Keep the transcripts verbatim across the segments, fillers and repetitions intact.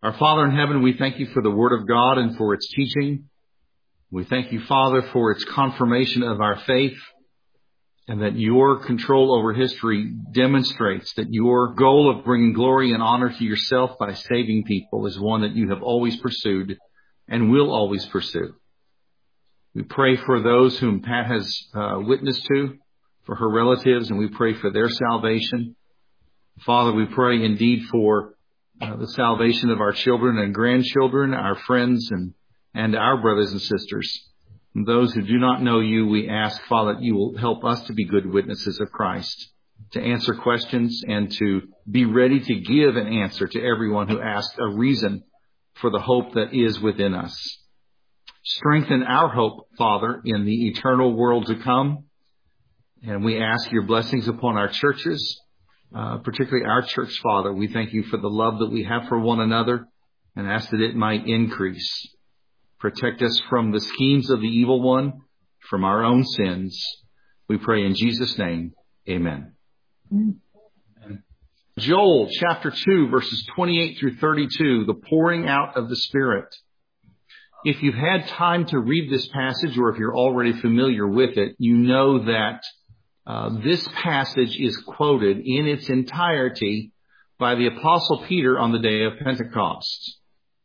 Our Father in heaven, we thank you for the Word of God and for its teaching. We thank you, Father, for its confirmation of our faith, and that your control over history demonstrates that your goal of bringing glory and honor to yourself by saving people is one that you have always pursued and will always pursue. We pray for those whom Pat has uh, witnessed to, for her relatives, and we pray for their salvation. Father, we pray indeed for uh, the salvation of our children and grandchildren, our friends, and, and our brothers and sisters. And those who do not know you, we ask, Father, that you will help us to be good witnesses of Christ, to answer questions and to be ready to give an answer to everyone who asks a reason for the hope that is within us. Strengthen our hope, Father, in the eternal world to come. And we ask your blessings upon our churches, uh, particularly our church, Father. We thank you for the love that we have for one another and ask that it might increase. Protect us from the schemes of the evil one, from our own sins. We pray in Jesus' name. Amen. Amen. Joel chapter two, verses twenty-eight through thirty-two, the pouring out of the Spirit. If you've had time to read this passage, or if you're already familiar with it, you know that uh, this passage is quoted in its entirety by the Apostle Peter on the day of Pentecost.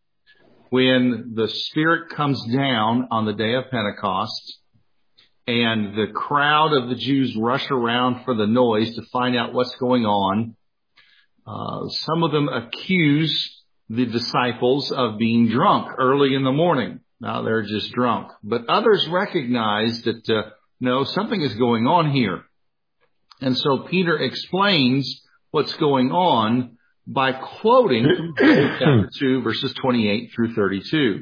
When the Spirit comes down on the day of Pentecost and the crowd of the Jews rush around for the noise to find out what's going on, uh, some of them accuse the disciples of being drunk early in the morning. Now they're just drunk. But others recognize that, uh, no, something is going on here. And so Peter explains what's going on by quoting from chapter two, verses twenty-eight through thirty-two.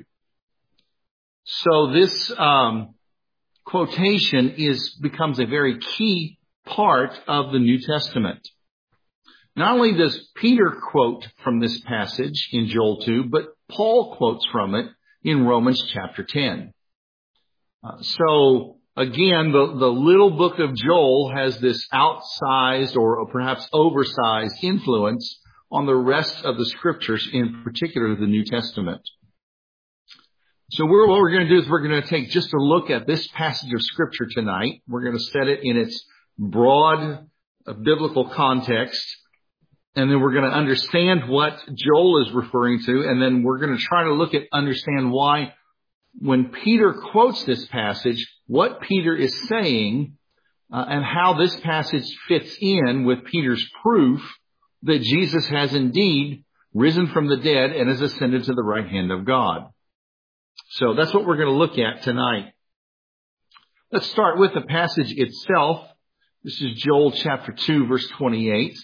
So this um, quotation is becomes a very key part of the New Testament. Not only does Peter quote from this passage in Joel two, but Paul quotes from it in Romans chapter ten. Uh, so again, the, the little book of Joel has this outsized or perhaps oversized influence on the rest of the scriptures, in particular the New Testament. So we're, what we're going to do is we're going to take just a look at this passage of scripture tonight. We're going to set it in its broad uh, biblical context. And then we're going to understand what Joel is referring to. And then we're going to try to look at, understand why when Peter quotes this passage, what Peter is saying, uh, and how this passage fits in with Peter's proof that Jesus has indeed risen from the dead and has ascended to the right hand of God. So that's what we're going to look at tonight. Let's start with the passage itself. This is Joel chapter two, verse twenty-eight.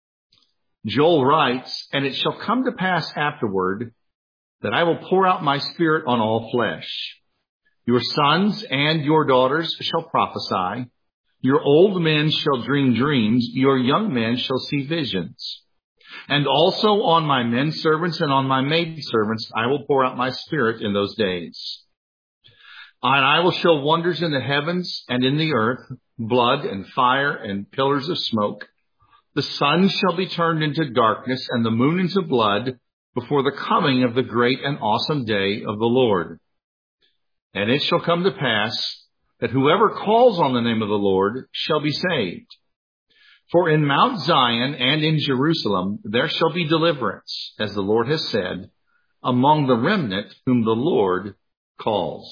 Joel writes, "And it shall come to pass afterward that I will pour out my Spirit on all flesh. Your sons and your daughters shall prophesy. Your old men shall dream dreams. Your young men shall see visions. And also on my men servants and on my maid servants I will pour out my Spirit in those days. And I will show wonders in the heavens and in the earth, blood and fire and pillars of smoke. The sun shall be turned into darkness and the moon into blood before the coming of the great and awesome day of the Lord. And it shall come to pass that whoever calls on the name of the Lord shall be saved. For in Mount Zion and in Jerusalem there shall be deliverance, as the Lord has said, among the remnant whom the Lord calls."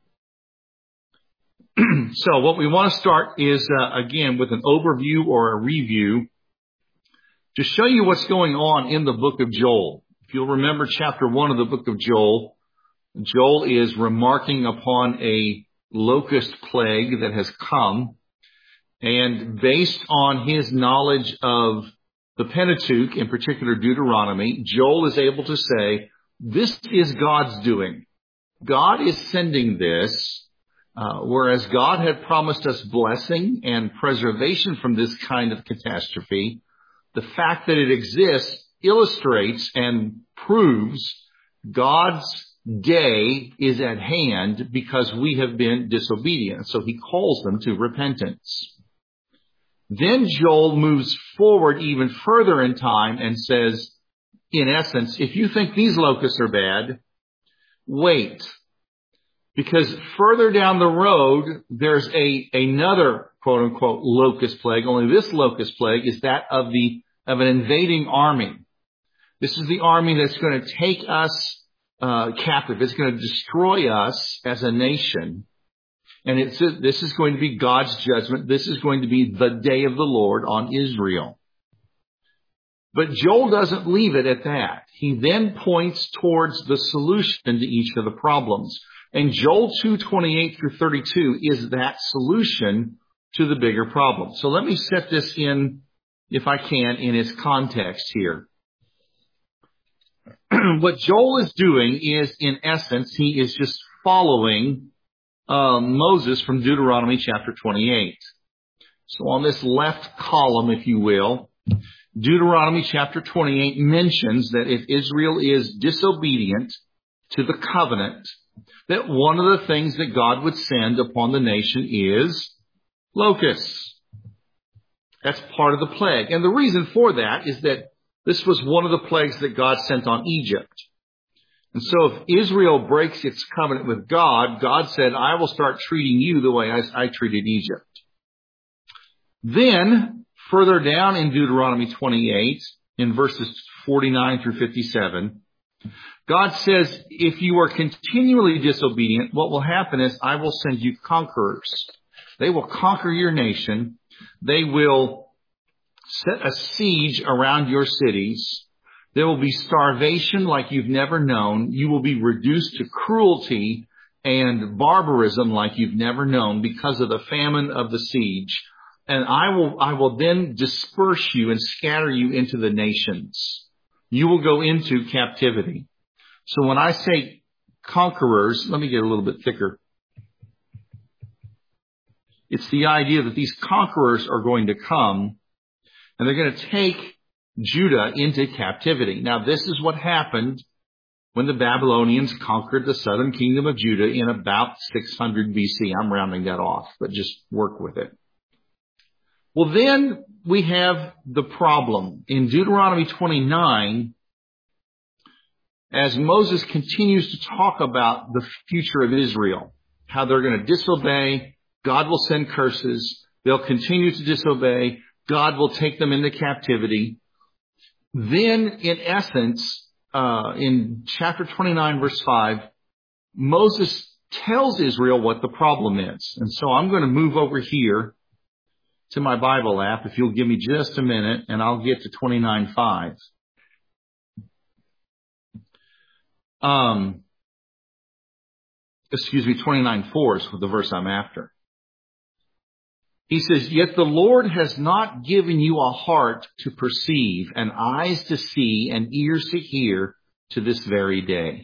So what we want to start is, uh, again, with an overview or a review to show you what's going on in the book of Joel. If you'll remember chapter one of the book of Joel, Joel is remarking upon a locust plague that has come. And based on his knowledge of the Pentateuch, in particular Deuteronomy, Joel is able to say, this is God's doing. God is sending this, uh, whereas God had promised us blessing and preservation from this kind of catastrophe. The fact that it exists illustrates and proves God's day is at hand because we have been disobedient. So he calls them to repentance. Then Joel moves forward even further in time and says, in essence, if you think these locusts are bad, wait. Because further down the road, there's a another quote unquote locust plague. Only this locust plague is that of the of an invading army. This is the army that's going to take us uh, captive. It's going to destroy us as a nation. And it's this is going to be God's judgment. This is going to be the day of the Lord on Israel. But Joel doesn't leave it at that. He then points towards the solution to each of the problems. And Joel two twenty-eight through thirty-two is that solution to the bigger problem. So let me set this in, if I can, in its context here. What Joel is doing is, in essence, he is just following uh, Moses from Deuteronomy chapter twenty-eight. So on this left column, if you will, Deuteronomy chapter twenty-eight mentions that if Israel is disobedient to the covenant, that one of the things that God would send upon the nation is locusts. That's part of the plague. And the reason for that is that this was one of the plagues that God sent on Egypt. And so if Israel breaks its covenant with God, God said, I will start treating you the way I, I treated Egypt. Then, further down in Deuteronomy twenty-eight, in verses forty-nine through fifty-seven, God says, if you are continually disobedient, what will happen is I will send you conquerors. They will conquer your nation. They will set a siege around your cities. There will be starvation like you've never known. You will be reduced to cruelty and barbarism like you've never known because of the famine of the siege. And I will, I will then disperse you and scatter you into the nations. You will go into captivity. So when I say conquerors, let me get a little bit thicker. It's the idea that these conquerors are going to come and they're going to take Judah into captivity. Now, this is what happened when the Babylonians conquered the southern kingdom of Judah in about six hundred B C. I'm rounding that off, but just work with it. Well, then we have the problem. In Deuteronomy twenty-nine, as Moses continues to talk about the future of Israel, how they're going to disobey, God will send curses, they'll continue to disobey, God will take them into captivity. Then, in essence, uh, in chapter twenty-nine, verse five, Moses tells Israel what the problem is. And so I'm going to move over here to my Bible app, if you'll give me just a minute, and I'll get to twenty-nine five. Um, excuse me, twenty-nine four is the verse I'm after. He says, yet the Lord has not given you a heart to perceive, and eyes to see, and ears to hear to this very day.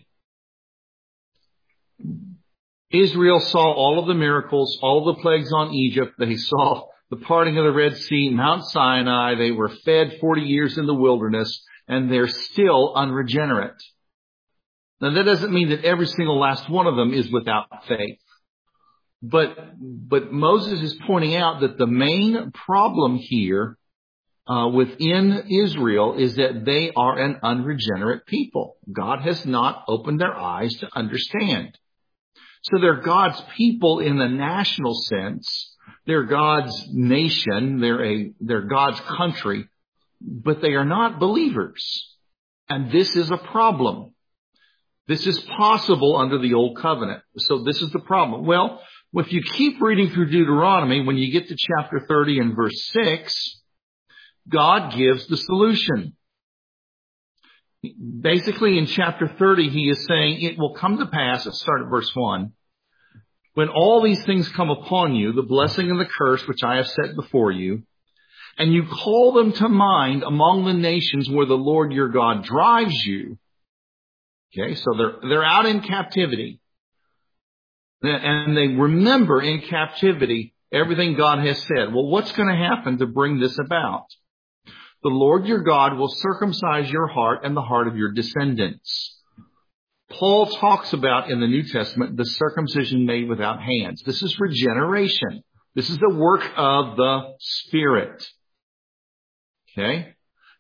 Israel saw all of the miracles, all of the plagues on Egypt. They saw the parting of the Red Sea, Mount Sinai. They were fed forty years in the wilderness, and they're still unregenerate. Now, that doesn't mean that every single last one of them is without faith. But, but Moses is pointing out that the main problem here uh, within Israel is that they are an unregenerate people. God has not opened their eyes to understand. So they're God's people in the national sense. They're God's nation. They're a, they're God's country, but they are not believers. And this is a problem. This is possible under the old covenant. So this is the problem. Well, if you keep reading through Deuteronomy, when you get to chapter thirty and verse six, God gives the solution. Basically, in chapter thirty, he is saying, it will come to pass, let's start at verse one, when all these things come upon you, the blessing and the curse which I have set before you, and you call them to mind among the nations where the Lord your God drives you. Okay, so they're, they're out in captivity. And they remember in captivity everything God has said. Well, what's going to happen to bring this about? The Lord your God will circumcise your heart and the heart of your descendants. Paul talks about in the New Testament the circumcision made without hands. This is regeneration. This is the work of the Spirit. Okay?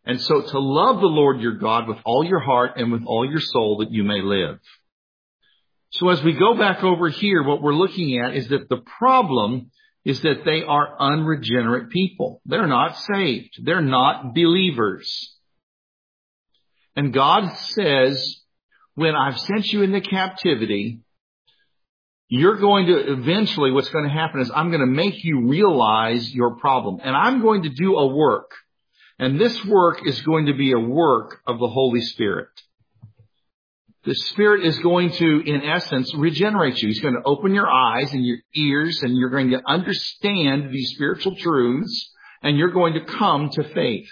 And so to love the Lord your God with all your heart and with all your soul that you may live. So as we go back over here, what we're looking at is that the problem is that they are unregenerate people. They're not saved. They're not believers. And God says, when I've sent you into captivity, you're going to eventually, what's going to happen is I'm going to make you realize your problem. And I'm going to do a work. And this work is going to be a work of the Holy Spirit. The Spirit is going to, in essence, regenerate you. He's going to open your eyes and your ears, and you're going to understand these spiritual truths, and you're going to come to faith.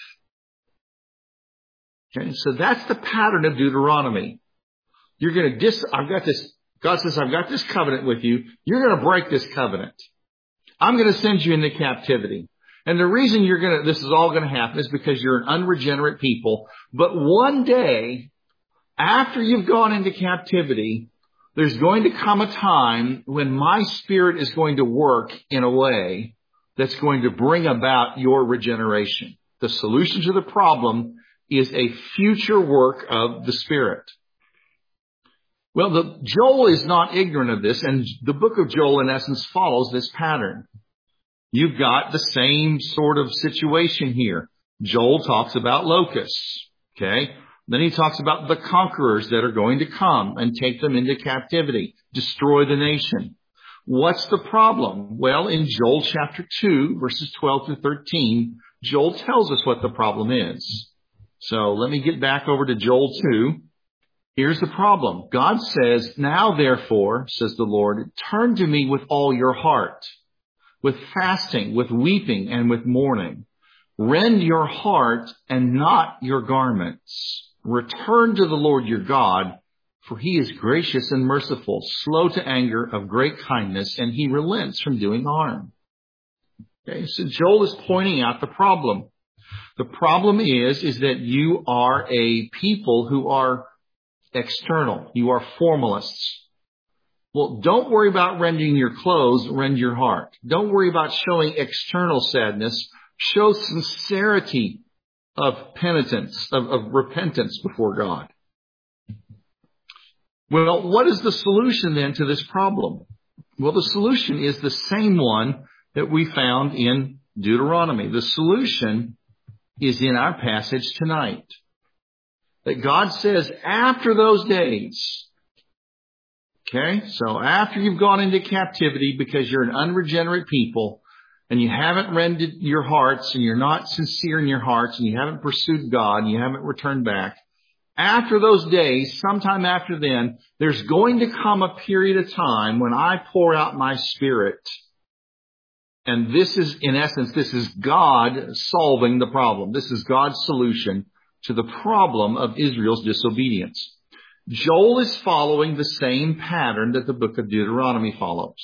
Okay, so that's the pattern of Deuteronomy. You're going to dis, I've got this, God says, I've got this covenant with you. You're going to break this covenant. I'm going to send you into captivity. And the reason you're going to, this is all going to happen is because you're an unregenerate people. But one day, after you've gone into captivity, there's going to come a time when my Spirit is going to work in a way that's going to bring about your regeneration. The solution to the problem is a future work of the Spirit. Well, the, Joel is not ignorant of this, and the book of Joel, in essence, follows this pattern. You've got the same sort of situation here. Joel talks about locusts, okay? Then he talks about the conquerors that are going to come and take them into captivity, destroy the nation. What's the problem? Well, in Joel chapter two, verses twelve through thirteen, Joel tells us what the problem is. So let me get back over to Joel two. Here's the problem. God says, now therefore, says the Lord, turn to me with all your heart, with fasting, with weeping, and with mourning. Rend your heart and not your garments. Return to the Lord your God, for he is gracious and merciful, slow to anger, of great kindness, and he relents from doing harm. Okay, so Joel is pointing out the problem. The problem is, is that you are a people who are external. You are formalists. Well, don't worry about rending your clothes, rend your heart. Don't worry about showing external sadness. Show sincerity of penitence, of, of repentance before God. Well, what is the solution then to this problem? Well, the solution is the same one that we found in Deuteronomy. The solution is in our passage tonight. That God says after those days, okay, so after you've gone into captivity because you're an unregenerate people and you haven't rended your hearts and you're not sincere in your hearts and you haven't pursued God and you haven't returned back, after those days, sometime after then, there's going to come a period of time when I pour out my Spirit. And this is, in essence, this is God solving the problem. This is God's solution to the problem of Israel's disobedience. Joel is following the same pattern that the book of Deuteronomy follows.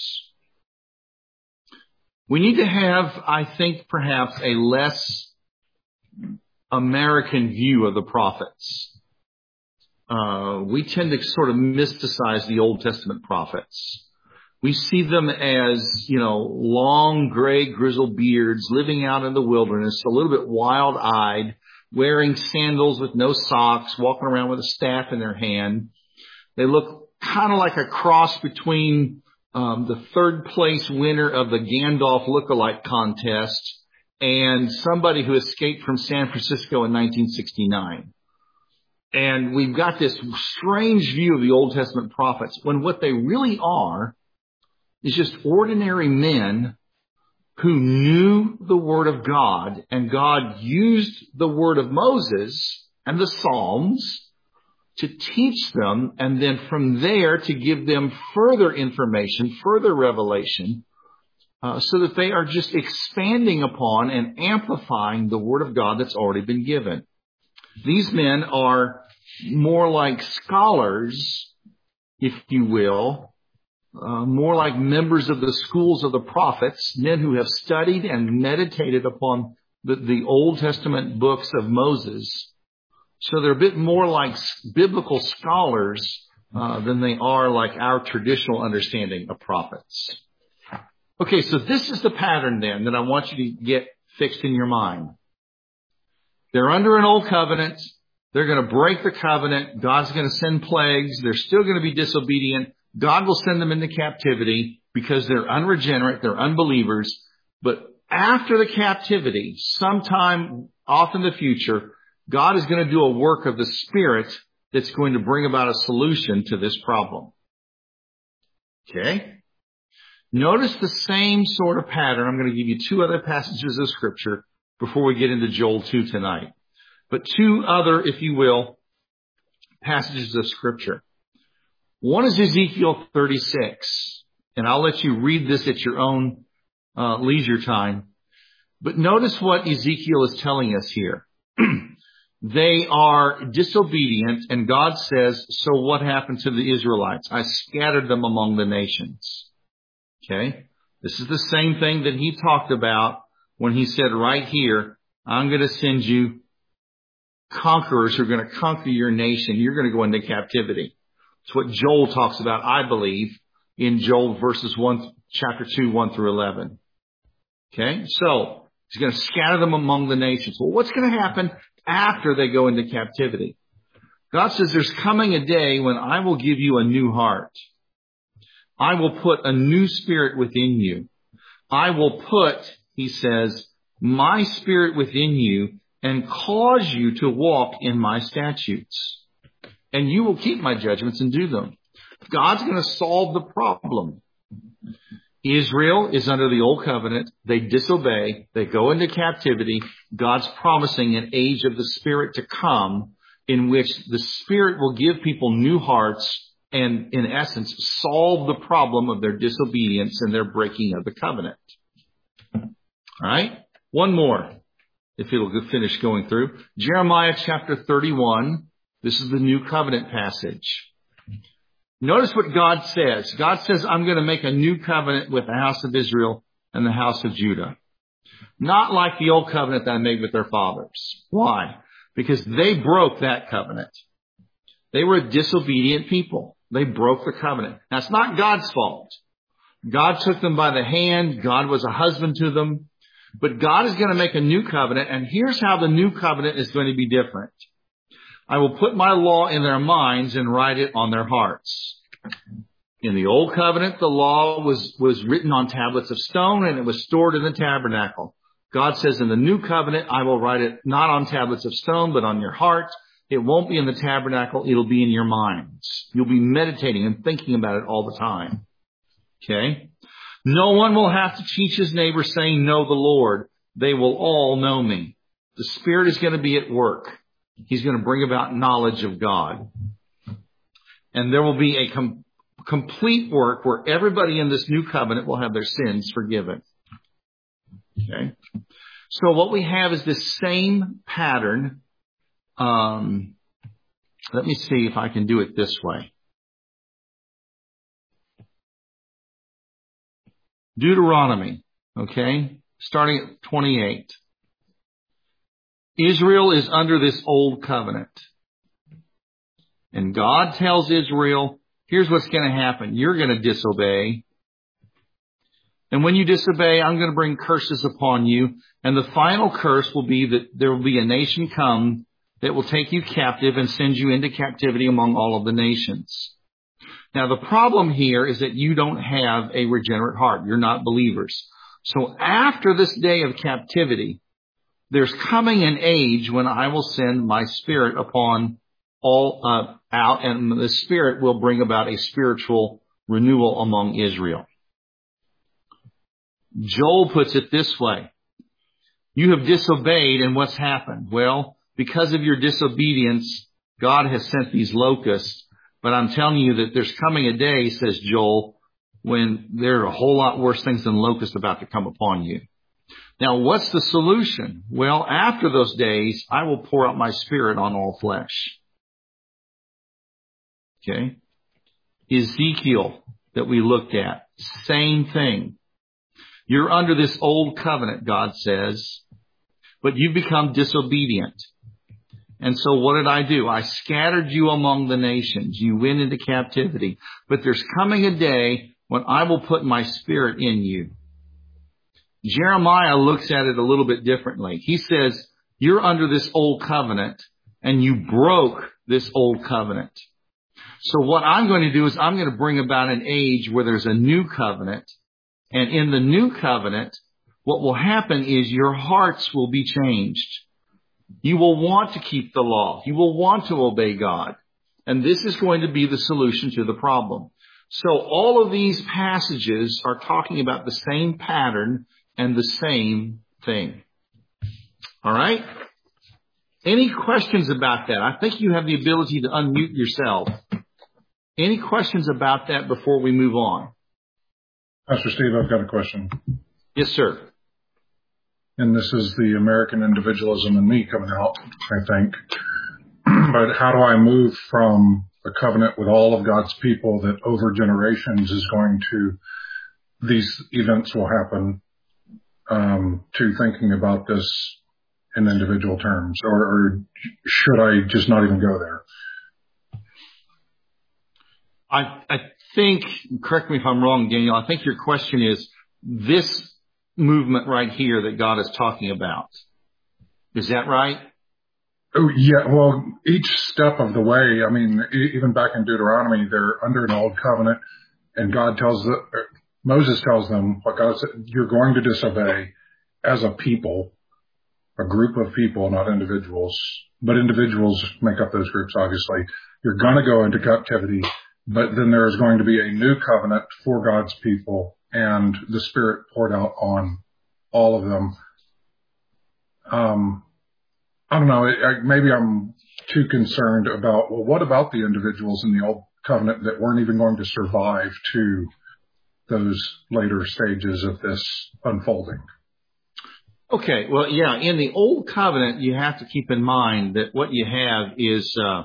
We need to have, I think, perhaps a less American view of the prophets. Uh, we tend to sort of mysticize the Old Testament prophets. We see them as, you know, long, gray, grizzled beards living out in the wilderness, a little bit wild-eyed, wearing sandals with no socks, walking around with a staff in their hand. They look kind of like a cross between um, the third place winner of the Gandalf lookalike contest and somebody who escaped from San Francisco in nineteen sixty-nine. And we've got this strange view of the Old Testament prophets when what they really are is just ordinary men who knew the Word of God, and God used the Word of Moses and the Psalms to teach them, and then from there to give them further information, further revelation, uh, so that they are just expanding upon and amplifying the Word of God that's already been given. These men are more like scholars, if you will, Uh, more like members of the schools of the prophets, men who have studied and meditated upon the, the Old Testament books of Moses. So they're a bit more like biblical scholars uh, than they are like our traditional understanding of prophets. Okay, so this is the pattern then that I want you to get fixed in your mind. They're under an old covenant. They're going to break the covenant. God's going to send plagues. They're still going to be disobedient. God will send them into captivity because they're unregenerate. They're unbelievers. But after the captivity, sometime off in the future, God is going to do a work of the Spirit that's going to bring about a solution to this problem. Okay? Notice the same sort of pattern. I'm going to give you two other passages of Scripture before we get into Joel two tonight. But two other, if you will, passages of Scripture. One is Ezekiel thirty-six. And I'll let you read this at your own uh, leisure time. But notice what Ezekiel is telling us here. They are disobedient, and God says, so what happened to the Israelites? I scattered them among the nations. Okay? This is the same thing that he talked about when he said right here, I'm going to send you conquerors who are going to conquer your nation. You're going to go into captivity. It's what Joel talks about, I believe, in Joel verses one, chapter two, one through eleven. Okay? So, he's going to scatter them among the nations. Well, what's going to happen after they go into captivity? God says there's coming a day when I will give you a new heart. I will put a new spirit within you. I will put, he says, my spirit within you and cause you to walk in my statutes. And you will keep my judgments and do them. God's going to solve the problem. Israel is under the old covenant. They disobey. They go into captivity. God's promising an age of the Spirit to come in which the Spirit will give people new hearts and, in essence, solve the problem of their disobedience and their breaking of the covenant. All right? One more, if it'll finish going through. Jeremiah chapter thirty-one. This is the new covenant passage. Notice what God says. God says, I'm going to make a new covenant with the house of Israel and the house of Judah. Not like the old covenant that I made with their fathers. Why? Because they broke that covenant. They were a disobedient people. They broke the covenant. Now, it's not God's fault. God took them by the hand. God was a husband to them. But God is going to make a new covenant. And here's how the new covenant is going to be different. I will put my law in their minds and write it on their hearts. In the old covenant, the law was, was written on tablets of stone and it was stored in the tabernacle. God says in the new covenant, I will write it not on tablets of stone, but on your heart. It won't be in the tabernacle. It'll be in your minds. You'll be meditating and thinking about it all the time. Okay? No one will have to teach his neighbor saying, know the Lord. They will all know me. The Spirit is going to be at work. He's going to bring about knowledge of God. And there will be a com- complete work where everybody in this new covenant will have their sins forgiven. Okay? So what we have is this same pattern. Um, let me see if I can do it this way. Deuteronomy, okay, starting at twenty-eight. Israel is under this old covenant. And God tells Israel, here's what's going to happen. You're going to disobey. And when you disobey, I'm going to bring curses upon you. And the final curse will be that there will be a nation come that will take you captive and send you into captivity among all of the nations. Now, the problem here is that you don't have a regenerate heart. You're not believers. So after this day of captivity, there's coming an age when I will send my Spirit upon all uh, out, and the Spirit will bring about a spiritual renewal among Israel. Joel puts it this way. You have disobeyed, and what's happened? Well, because of your disobedience, God has sent these locusts. But I'm telling you that there's coming a day, says Joel, when there are a whole lot worse things than locusts about to come upon you. Now, what's the solution? Well, after those days, I will pour out my Spirit on all flesh. Okay? Ezekiel that we looked at, same thing. You're under this old covenant, God says, but you've become disobedient. And so what did I do? I scattered you among the nations. You went into captivity. But there's coming a day when I will put my Spirit in you. Jeremiah looks at it a little bit differently. He says, You're under this old covenant, and you broke this old covenant. So what I'm going to do is I'm going to bring about an age where there's a new covenant. And in the new covenant, what will happen is your hearts will be changed. You will want to keep the law. You will want to obey God. And this is going to be the solution to the problem. So all of these passages are talking about the same pattern and the same thing. All right? Any questions about that? I think you have the ability to unmute yourself. Any questions about that before we move on? Pastor Steve, I've got a question. Yes, sir. And this is the American individualism in me coming out, I think. But how do I move from a covenant with all of God's people that over generations is going to, these events will happen, um, to thinking about this in individual terms? Or, or should I just not even go there? I, I think, correct me if I'm wrong, Daniel, I think your question is this movement right here that God is talking about. Is that right? Oh, yeah. Well, each step of the way, I mean, even back in Deuteronomy, they're under an old covenant, and God tells the, Moses tells them what God said, you're going to disobey as a people, a group of people, not individuals, but individuals make up those groups, obviously. You're going to go into captivity. But then there is going to be a new covenant for God's people, and the Spirit poured out on all of them. Um, I don't know. I, maybe I'm too concerned about, well, what about the individuals in the old covenant that weren't even going to survive to those later stages of this unfolding? Okay. Well, yeah, in the old covenant, you have to keep in mind that what you have is, uh,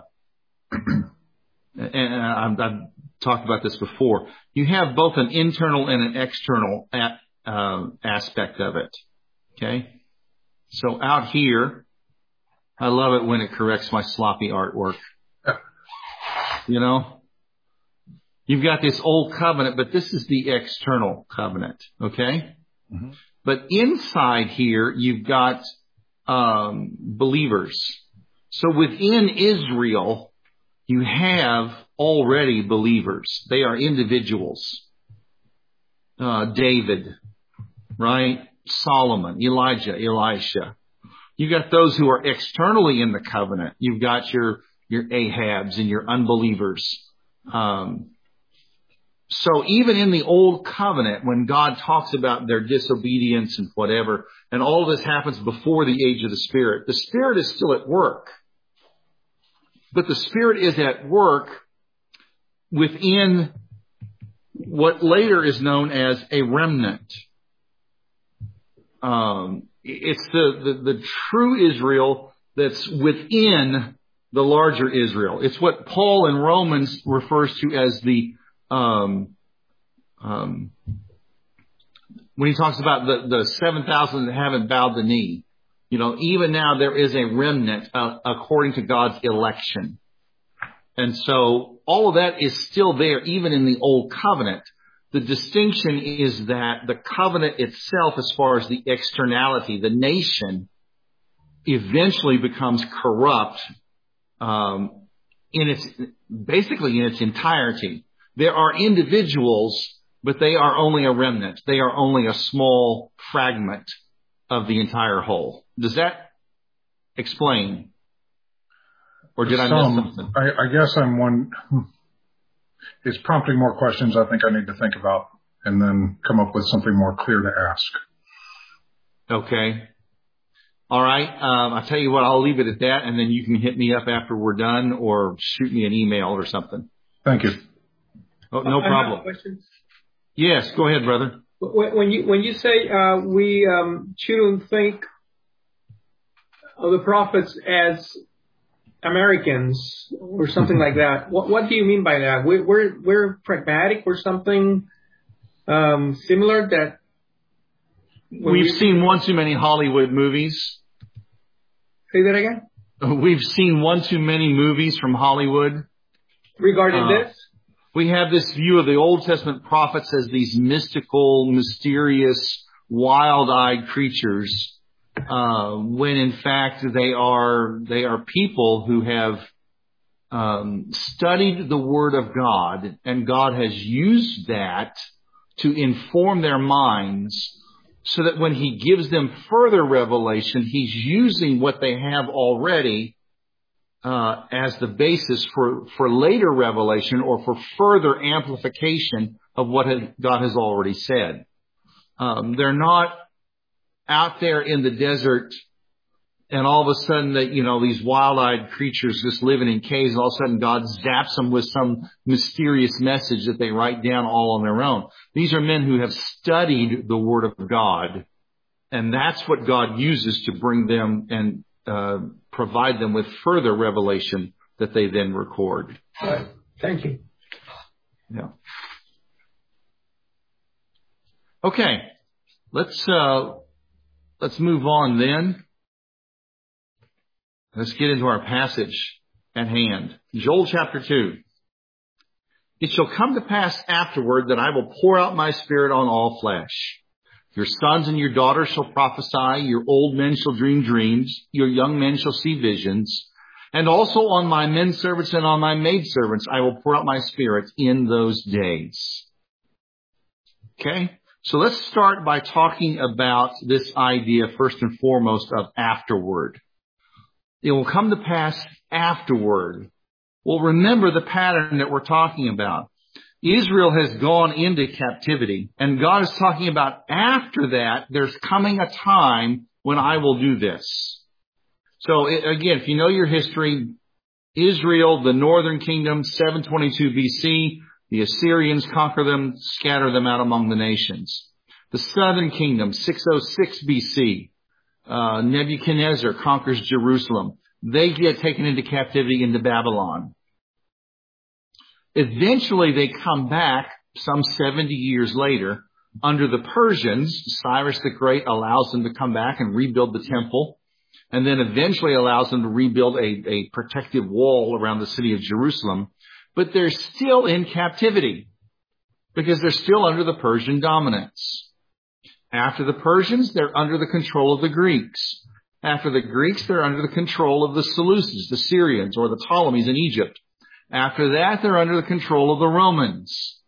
and I've, I've talked about this before, you have both an internal and an external at, uh, aspect of it. Okay? So out here, I love it when it corrects my sloppy artwork. You know? You've got this old covenant, but this is the external covenant. Okay? Mm-hmm. But inside here, you've got um, believers. So within Israel, you have already believers. They are individuals. Uh, David, right? Solomon, Elijah, Elisha. You got those who are externally in the covenant. You've got your, your Ahabs and your unbelievers. Um, so even in the old covenant, when God talks about their disobedience and whatever, and all of this happens before the age of the Spirit, the Spirit is still at work. But the Spirit is at work within what later is known as a remnant. Um, it's the, the, the true Israel that's within the larger Israel. It's what Paul in Romans refers to as the, um, um, when he talks about the, the seven thousand that haven't bowed the knee. You know, even now there is a remnant uh, according to God's election. And so all of that is still there, even in the old covenant. The distinction is that the covenant itself, as far as the externality, the nation eventually becomes corrupt, um, in its, basically in its entirety. There are individuals, but they are only a remnant. They are only a small fragment of the entire whole. Does that explain? Or did I miss something? I, I guess I'm one. It's prompting more questions I think I need to think about and then come up with something more clear to ask. Okay. All right. Um, I'll tell you what, I'll leave it at that, and then you can hit me up after we're done or shoot me an email or something. Thank you. Oh, no I problem. have questions. Yes, go ahead, brother. When you when you say uh, we um, shouldn't think of the prophets as Americans or something like that, what what do you mean by that? We're we're, we're pragmatic or something um, similar that we've we, seen one too many Hollywood movies. Say that again. We've seen one too many movies from Hollywood regarding uh, this. We have this view of the Old Testament prophets as these mystical, mysterious, wild-eyed creatures. uh, when in fact they are they are people who have um, studied the Word of God, and God has used that to inform their minds, so that when He gives them further revelation, He's using what they have already uh, as the basis for for later revelation or for further amplification of what God has already said. Um, they're not out there in the desert and all of a sudden that, you know, these wild-eyed creatures just living in caves, and all of a sudden God zaps them with some mysterious message that they write down all on their own. These are men who have studied the Word of God, and that's what God uses to bring them and uh, provide them with further revelation that they then record. Right. Thank you. Yeah. Okay. Let's uh, let's move on then. Let's get into our passage at hand. Joel chapter two. It shall come to pass afterward that I will pour out my Spirit on all flesh. Your sons and your daughters shall prophesy, your old men shall dream dreams, your young men shall see visions, and also on my men servants and on my maid servants I will pour out my Spirit in those days. Okay? So let's start by talking about this idea first and foremost of afterward. It will come to pass afterward. Well, remember the pattern that we're talking about. Israel has gone into captivity, and God is talking about after that, there's coming a time when I will do this. So again, if you know your history, Israel, the northern kingdom, seven twenty-two B C, the Assyrians conquer them, scatter them out among the nations. The southern kingdom, six oh six B C, Uh, Nebuchadnezzar conquers Jerusalem. They get taken into captivity into Babylon. Eventually they come back some seventy years later under the Persians. Cyrus the Great allows them to come back and rebuild the temple, and then eventually allows them to rebuild a, a protective wall around the city of Jerusalem. But they're still in captivity because they're still under the Persian dominance. After the Persians, they're under the control of the Greeks. After the Greeks, they're under the control of the Seleucids, the Syrians, or the Ptolemies in Egypt. After that, they're under the control of the Romans.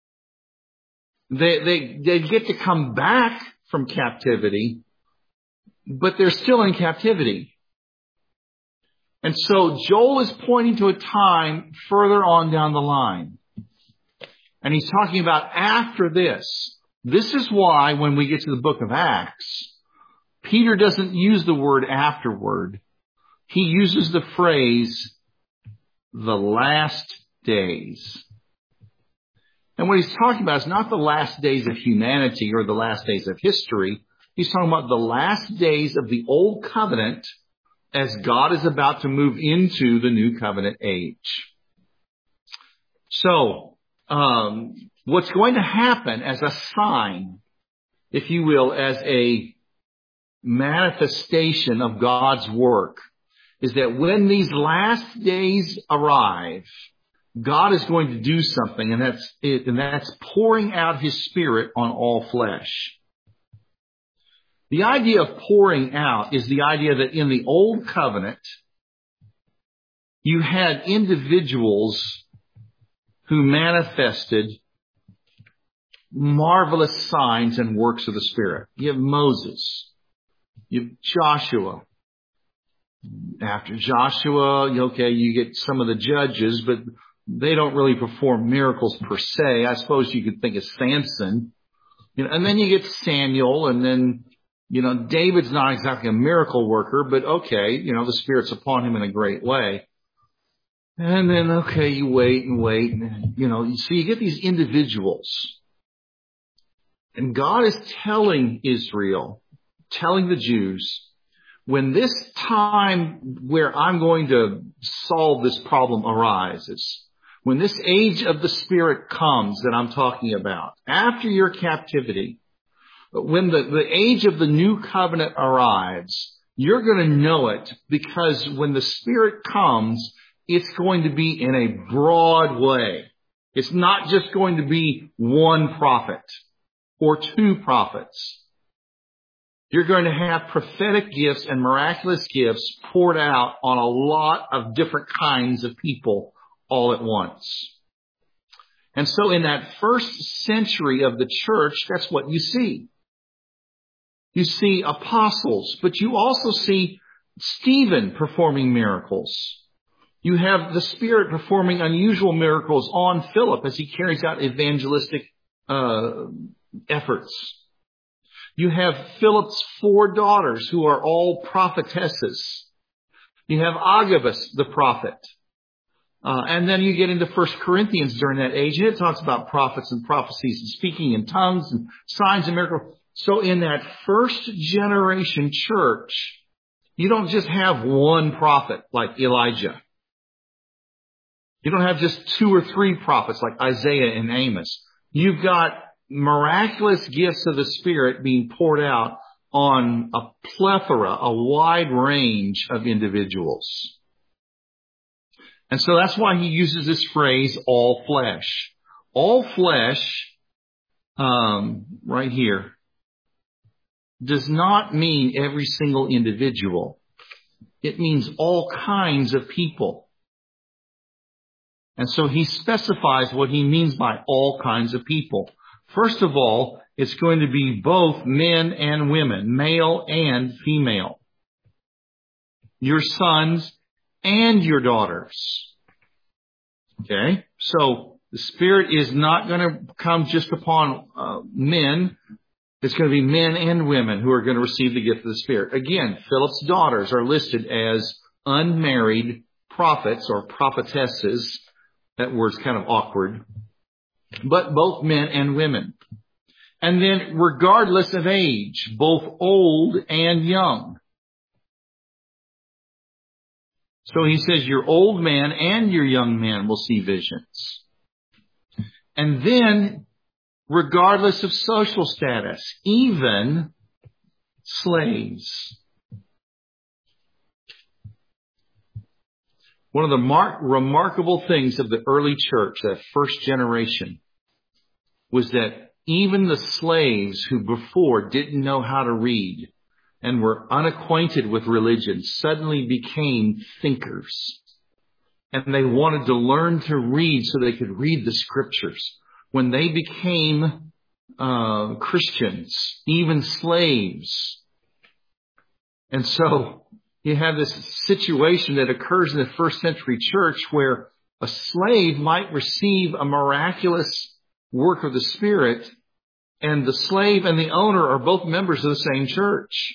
They, they, they get to come back from captivity, but they're still in captivity. And so Joel is pointing to a time further on down the line. And he's talking about after this. This is why when we get to the book of Acts, Peter doesn't use the word afterward. He uses the phrase, the last days. And what he's talking about is not the last days of humanity or the last days of history. He's talking about the last days of the old covenant as God is about to move into the new covenant age. So, um, what's going to happen as a sign, if you will, as a manifestation of God's work, is that when these last days arrive, God is going to do something, and that's it, and that's pouring out His Spirit on all flesh. The idea of pouring out is the idea that in the Old Covenant, you had individuals who manifested marvelous signs and works of the Spirit. You have Moses. You have Joshua. After Joshua, okay, you get some of the judges, but they don't really perform miracles per se. I suppose you could think of Samson. You know, and then you get Samuel, and then, you know, David's not exactly a miracle worker, but okay, you know, the Spirit's upon him in a great way. And then, okay, you wait and wait, and, you know, so you get these individuals. And God is telling Israel, telling the Jews, when this time where I'm going to solve this problem arises, when this age of the Spirit comes that I'm talking about, after your captivity, when the, the age of the new covenant arrives, you're going to know it, because when the Spirit comes, it's going to be in a broad way. It's not just going to be one prophet or two prophets. You're going to have prophetic gifts and miraculous gifts poured out on a lot of different kinds of people all at once. And so in that first century of the church, that's what you see. You see apostles, but you also see Stephen performing miracles. You have the Spirit performing unusual miracles on Philip as he carries out evangelistic uh, efforts. You have Philip's four daughters who are all prophetesses. You have Agabus, the prophet. Uh, and then you get into First Corinthians during that age, and it talks about prophets and prophecies and speaking in tongues and signs and miracles. So in that first generation church, you don't just have one prophet like Elijah. You don't have just two or three prophets like Isaiah and Amos. You've got miraculous gifts of the Spirit being poured out on a plethora, a wide range of individuals. And so that's why he uses this phrase, all flesh. All flesh, um, right here, does not mean every single individual. It means all kinds of people. And so he specifies what he means by all kinds of people. First of all, it's going to be both men and women, male and female. Your sons and your daughters. Okay? So the Spirit is not going to come just upon uh, men. It's going to be men and women who are going to receive the gift of the Spirit. Again, Philip's daughters are listed as unmarried prophets or prophetesses. That word's kind of awkward. But both men and women. And then regardless of age, both old and young. So he says your old man and your young man will see visions. And then regardless of social status, even slaves. One of the mar- remarkable things of the early church, that first generation, was that even the slaves who before didn't know how to read and were unacquainted with religion suddenly became thinkers. And they wanted to learn to read so they could read the scriptures. When they became uh, Christians, even slaves. And so you have this situation that occurs in the first century church where a slave might receive a miraculous work of the Spirit, and the slave and the owner are both members of the same church.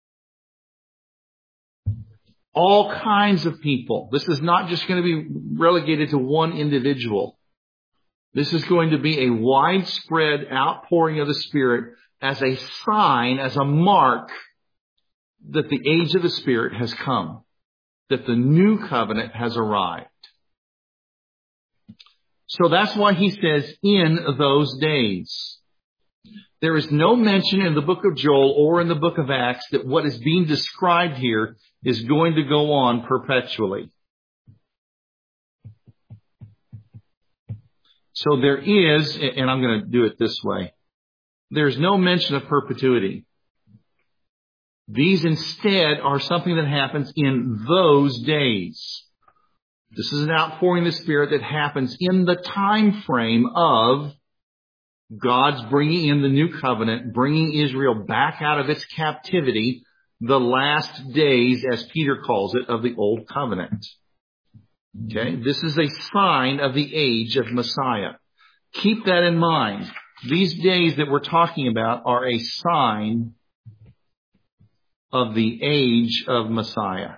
All kinds of people. This is not just going to be relegated to one individual. This is going to be a widespread outpouring of the Spirit as a sign, as a mark that the age of the Spirit has come, that the new covenant has arrived. So that's why he says, in those days. There is no mention in the book of Joel or in the book of Acts that what is being described here is going to go on perpetually. So there is, and I'm going to do it this way, there's no mention of perpetuity. These instead are something that happens in those days. This is an outpouring of the Spirit that happens in the time frame of God's bringing in the new covenant, bringing Israel back out of its captivity, the last days, as Peter calls it, of the old covenant. Okay, this is a sign of the age of Messiah. Keep that in mind. These days that we're talking about are a sign of the age of Messiah.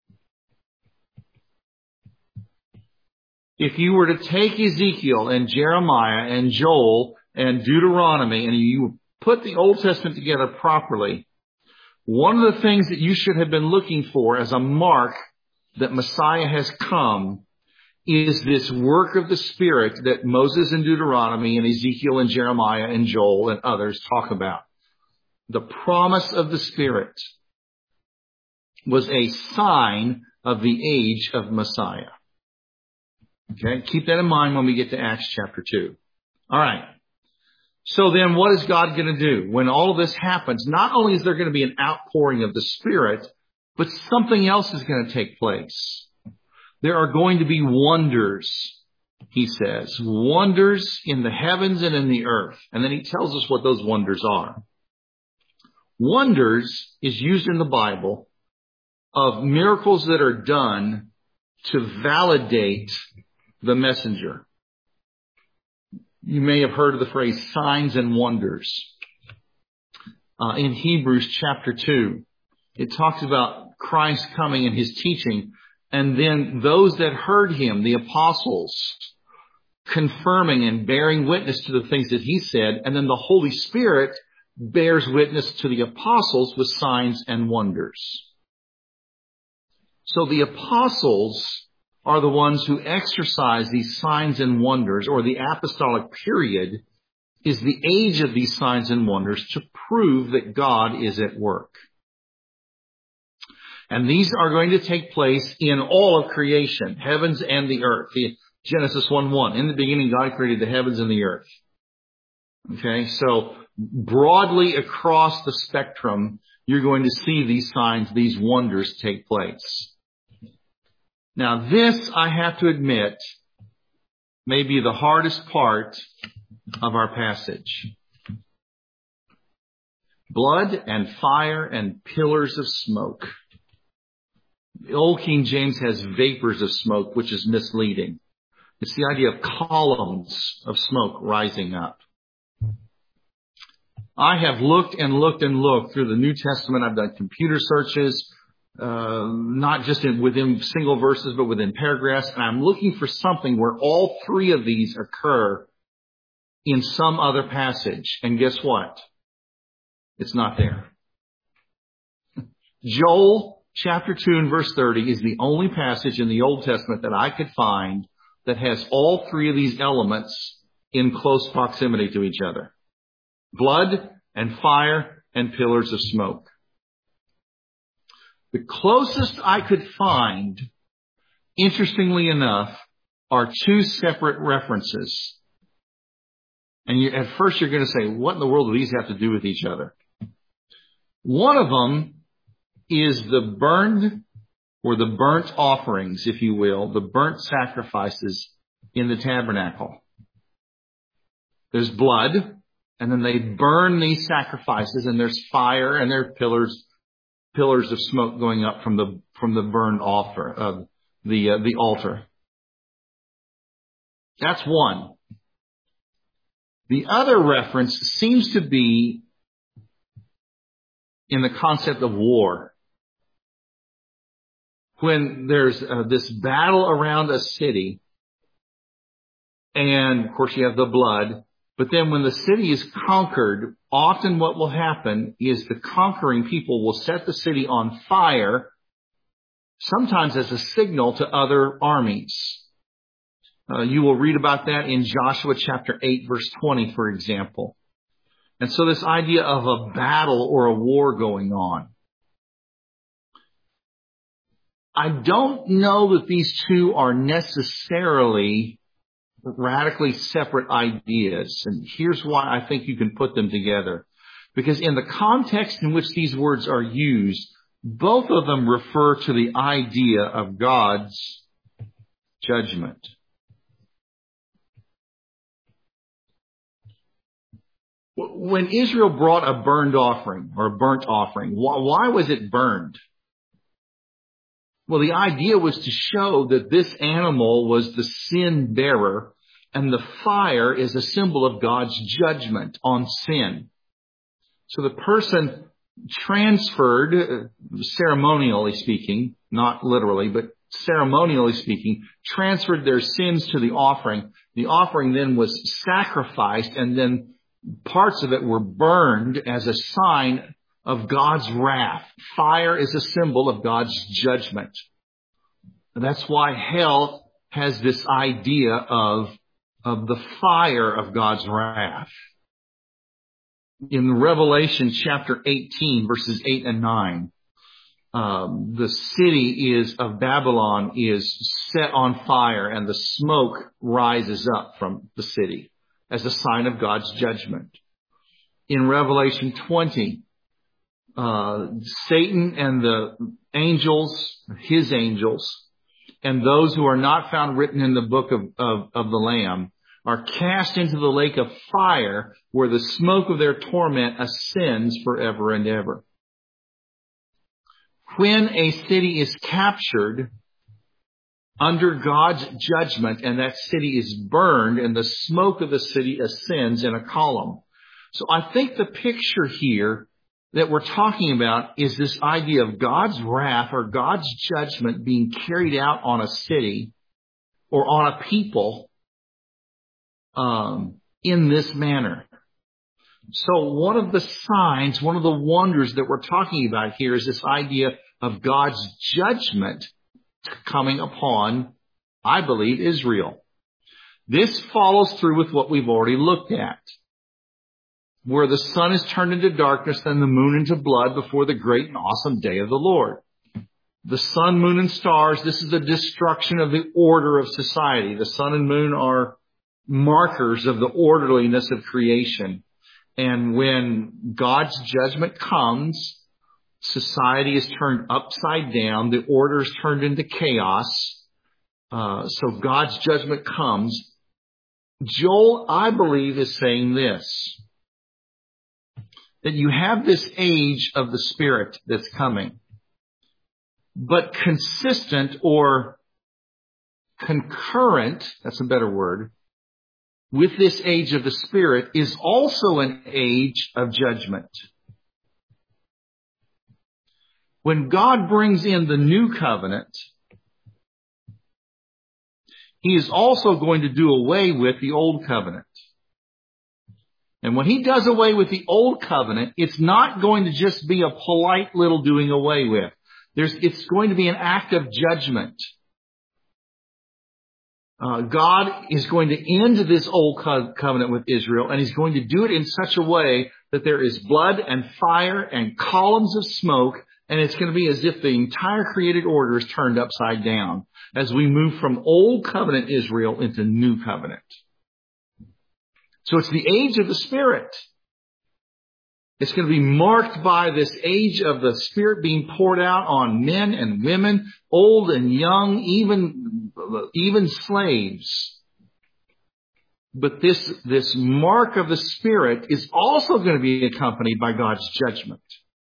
If you were to take Ezekiel and Jeremiah and Joel and Deuteronomy and you put the Old Testament together properly, one of the things that you should have been looking for as a mark that Messiah has come is this work of the Spirit that Moses in Deuteronomy and Ezekiel and Jeremiah and Joel and others talk about. The promise of the Spirit was a sign of the age of Messiah. Okay, keep that in mind when we get to Acts chapter two. All right. So then what is God going to do? When all of this happens, not only is there going to be an outpouring of the Spirit, but something else is going to take place. There are going to be wonders, he says. Wonders in the heavens and in the earth. And then he tells us what those wonders are. Wonders is used in the Bible of miracles that are done to validate the messenger. You may have heard of the phrase signs and wonders. Uh, in Hebrews chapter two, it talks about Christ coming and his teaching, and then those that heard him, the apostles, confirming and bearing witness to the things that he said, and then the Holy Spirit bears witness to the apostles with signs and wonders. So the apostles are the ones who exercise these signs and wonders, or the apostolic period is the age of these signs and wonders to prove that God is at work. And these are going to take place in all of creation, heavens and the earth. Genesis one one, in the beginning God created the heavens and the earth. Okay, so broadly across the spectrum, you're going to see these signs, these wonders take place. Now this, I have to admit, may be the hardest part of our passage. Blood and fire and pillars of smoke. The Old King James has vapors of smoke, which is misleading. It's the idea of columns of smoke rising up. I have looked and looked and looked through the New Testament. I've done computer searches, uh, not just in, within single verses, but within paragraphs. And I'm looking for something where all three of these occur in some other passage. And guess what? It's not there. Joel chapter two and verse thirty is the only passage in the Old Testament that I could find that has all three of these elements in close proximity to each other. Blood and fire and pillars of smoke. The closest I could find, interestingly enough, are two separate references. And you, at first you're going to say, what in the world do these have to do with each other? One of them is the burned, or the burnt offerings, if you will, the burnt sacrifices in the tabernacle. There's blood. And then they burn these sacrifices, and there's fire, and there are pillars, pillars of smoke going up from the from the burned offer of the uh, the altar. That's one. The other reference seems to be in the concept of war. When there's uh, this battle around a city, and of course you have the blood. But then when the city is conquered, often what will happen is the conquering people will set the city on fire, sometimes as a signal to other armies. Uh, you will read about that in Joshua chapter eight, verse twenty, for example. And so this idea of a battle or a war going on. I don't know that these two are necessarily radically separate ideas. And here's why I think you can put them together. Because in the context in which these words are used, both of them refer to the idea of God's judgment. When Israel brought a burned offering or a burnt offering, why was it burned? Well, the idea was to show that this animal was the sin bearer, and the fire is a symbol of God's judgment on sin. So the person transferred, ceremonially speaking, not literally, but ceremonially speaking, transferred their sins to the offering. The offering then was sacrificed, and then parts of it were burned as a sign of God's wrath. Fire is a symbol of God's judgment. That's why hell has this idea of, of the fire of God's wrath. In Revelation chapter eighteen, verses eight and nine, um, the city is of Babylon is set on fire, and the smoke rises up from the city. as a sign of God's judgment. In Revelation twenty, uh, Satan and the angels, his angels, and those who are not found written in the book of, of, of the Lamb are cast into the lake of fire where the smoke of their torment ascends forever and ever. When a city is captured under God's judgment and that city is burned and the smoke of the city ascends in a column. So I think the picture here that we're talking about is this idea of God's wrath or God's judgment being carried out on a city or on a people um, in this manner. So one of the signs, one of the wonders that we're talking about here is this idea of God's judgment coming upon, I believe, Israel. This follows through with what we've already looked at, where the sun is turned into darkness and the moon into blood before the great and awesome day of the Lord. The sun, moon, and stars, this is the destruction of the order of society. The sun and moon are markers of the orderliness of creation. And when God's judgment comes, society is turned upside down. The order is turned into chaos. Uh, so God's judgment comes. Joel, I believe, is saying this, that you have this age of the Spirit that's coming, but consistent or concurrent, that's a better word, with this age of the Spirit is also an age of judgment. When God brings in the new covenant, He is also going to do away with the old covenant. And when He does away with the old covenant, it's not going to just be a polite little doing away with. There's, it's going to be an act of judgment. Uh, God is going to end this old co- covenant with Israel, and He's going to do it in such a way that there is blood and fire and columns of smoke, and it's going to be as if the entire created order is turned upside down as we move from old covenant Israel into new covenant. So it's the age of the Spirit. It's going to be marked by this age of the Spirit being poured out on men and women, old and young, even, even slaves. But this, this mark of the Spirit is also going to be accompanied by God's judgment.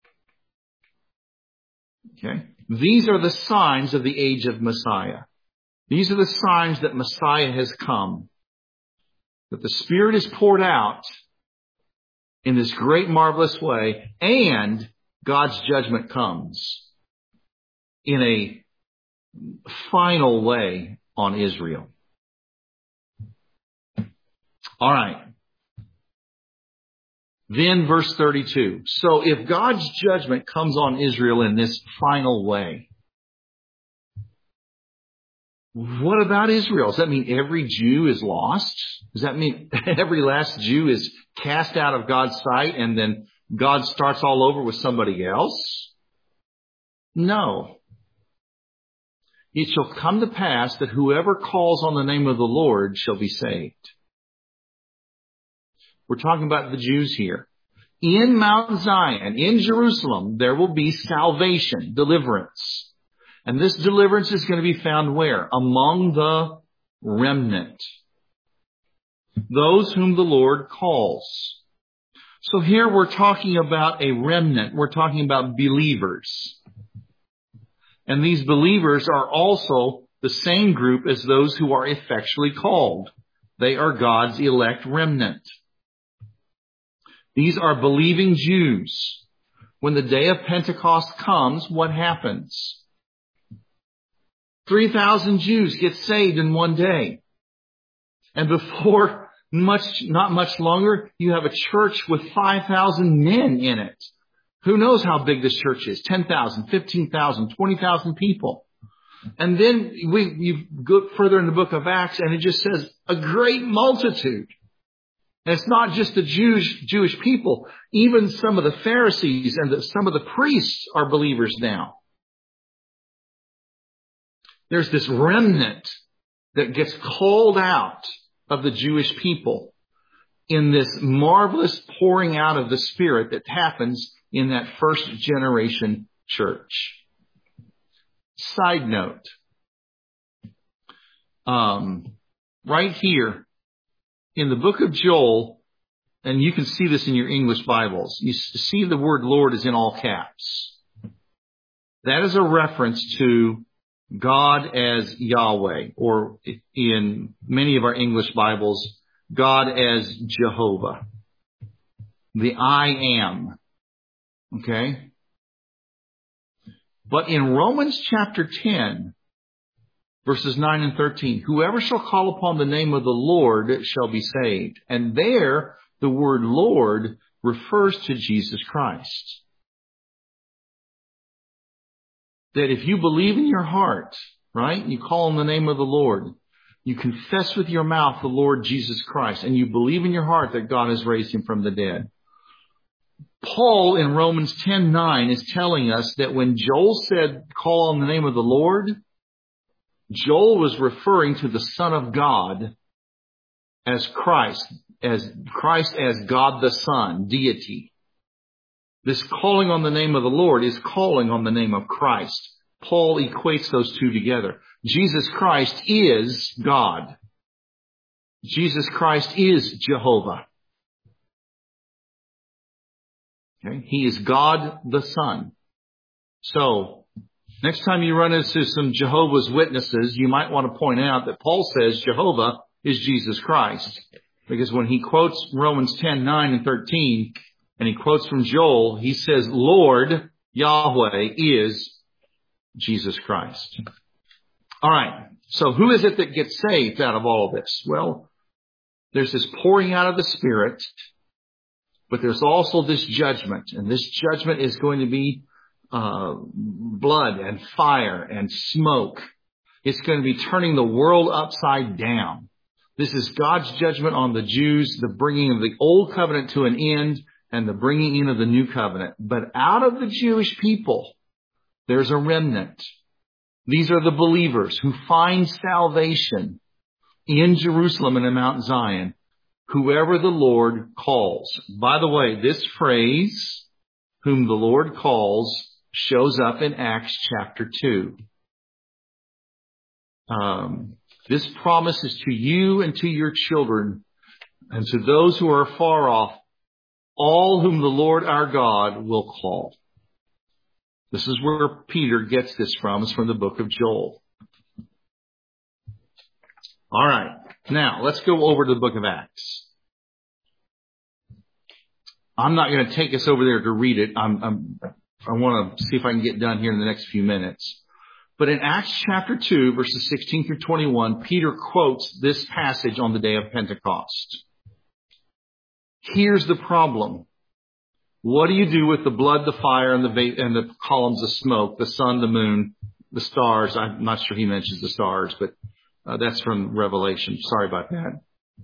Okay? These are the signs of the age of Messiah. These are the signs that Messiah has come. That the Spirit is poured out in this great, marvelous way, and God's judgment comes in a final way on Israel. All right. Then verse thirty-two. So if God's judgment comes on Israel in this final way, what about Israel? Does that mean every Jew is lost? Does that mean every last Jew is cast out of God's sight and then God starts all over with somebody else? No. It shall come to pass that whoever calls on the name of the Lord shall be saved. We're talking about the Jews here. In Mount Zion, in Jerusalem, there will be salvation, deliverance. And this deliverance is going to be found where? Among the remnant. Those whom the Lord calls. So here we're talking about a remnant. We're talking about believers. And these believers are also the same group as those who are effectually called. They are God's elect remnant. These are believing Jews. When the day of Pentecost comes, what happens? three thousand Jews get saved in one day. And before much, not much longer, you have a church with five thousand men in it. Who knows how big this church is? ten thousand, fifteen thousand, twenty thousand people. And then we, you go further in the book of Acts and it just says a great multitude. And it's not just the Jewish, Jewish people. Even some of the Pharisees and the, some of the priests are believers now. There's this remnant that gets called out of the Jewish people. in this marvelous pouring out of the Spirit that happens in that first generation church. Side note, um, right here in the book of Joel, and you can see this in your English Bibles, you see the word Lord is in all caps. That is a reference to God as Yahweh, or in many of our English Bibles, God as Jehovah. The I am. Okay? But in Romans chapter ten, verses nine and thirteen, whoever shall call upon the name of the Lord shall be saved. And there, the word Lord refers to Jesus Christ. That if you believe in your heart, right, you call on the name of the Lord, you confess with your mouth the Lord Jesus Christ, and you believe in your heart that God has raised him from the dead. Paul in Romans ten nine is telling us that when Joel said, call on the name of the Lord, Joel was referring to the Son of God as Christ, as Christ as God the Son, deity. This calling on the name of the Lord is calling on the name of Christ. Paul equates those two together. Jesus Christ is God. Jesus Christ is Jehovah. Okay? He is God the Son. So, next time you run into some Jehovah's Witnesses, you might want to point out that Paul says Jehovah is Jesus Christ. Because when he quotes Romans ten nine and thirteen, and he quotes from Joel, he says, Lord, Yahweh, is Jesus Christ. All right. So who is it that gets saved out of all of this? Well, there's this pouring out of the Spirit, but there's also this judgment. And this judgment is going to be uh, blood and fire and smoke. It's going to be turning the world upside down. This is God's judgment on the Jews, the bringing of the old covenant to an end, and the bringing in of the new covenant. But out of the Jewish people, there's a remnant. These are the believers who find salvation in Jerusalem and in Mount Zion, whoever the Lord calls. By the way, this phrase, whom the Lord calls, shows up in Acts chapter two. Um, this promise is to you and to your children and to those who are far off, all whom the Lord our God will call. This is where Peter gets this from. It's from the book of Joel. All right. Now, let's go over to the book of Acts. I'm not going to take us over there to read it. I'm, I'm, I want to see if I can get done here in the next few minutes. But in Acts chapter two, verses sixteen through twenty-one, Peter quotes this passage on the day of Pentecost. Here's the problem. What do you do with the blood, the fire, and the va- and the columns of smoke, the sun, the moon, the stars? I'm not sure he mentions the stars, but uh, that's from Revelation. Sorry about that.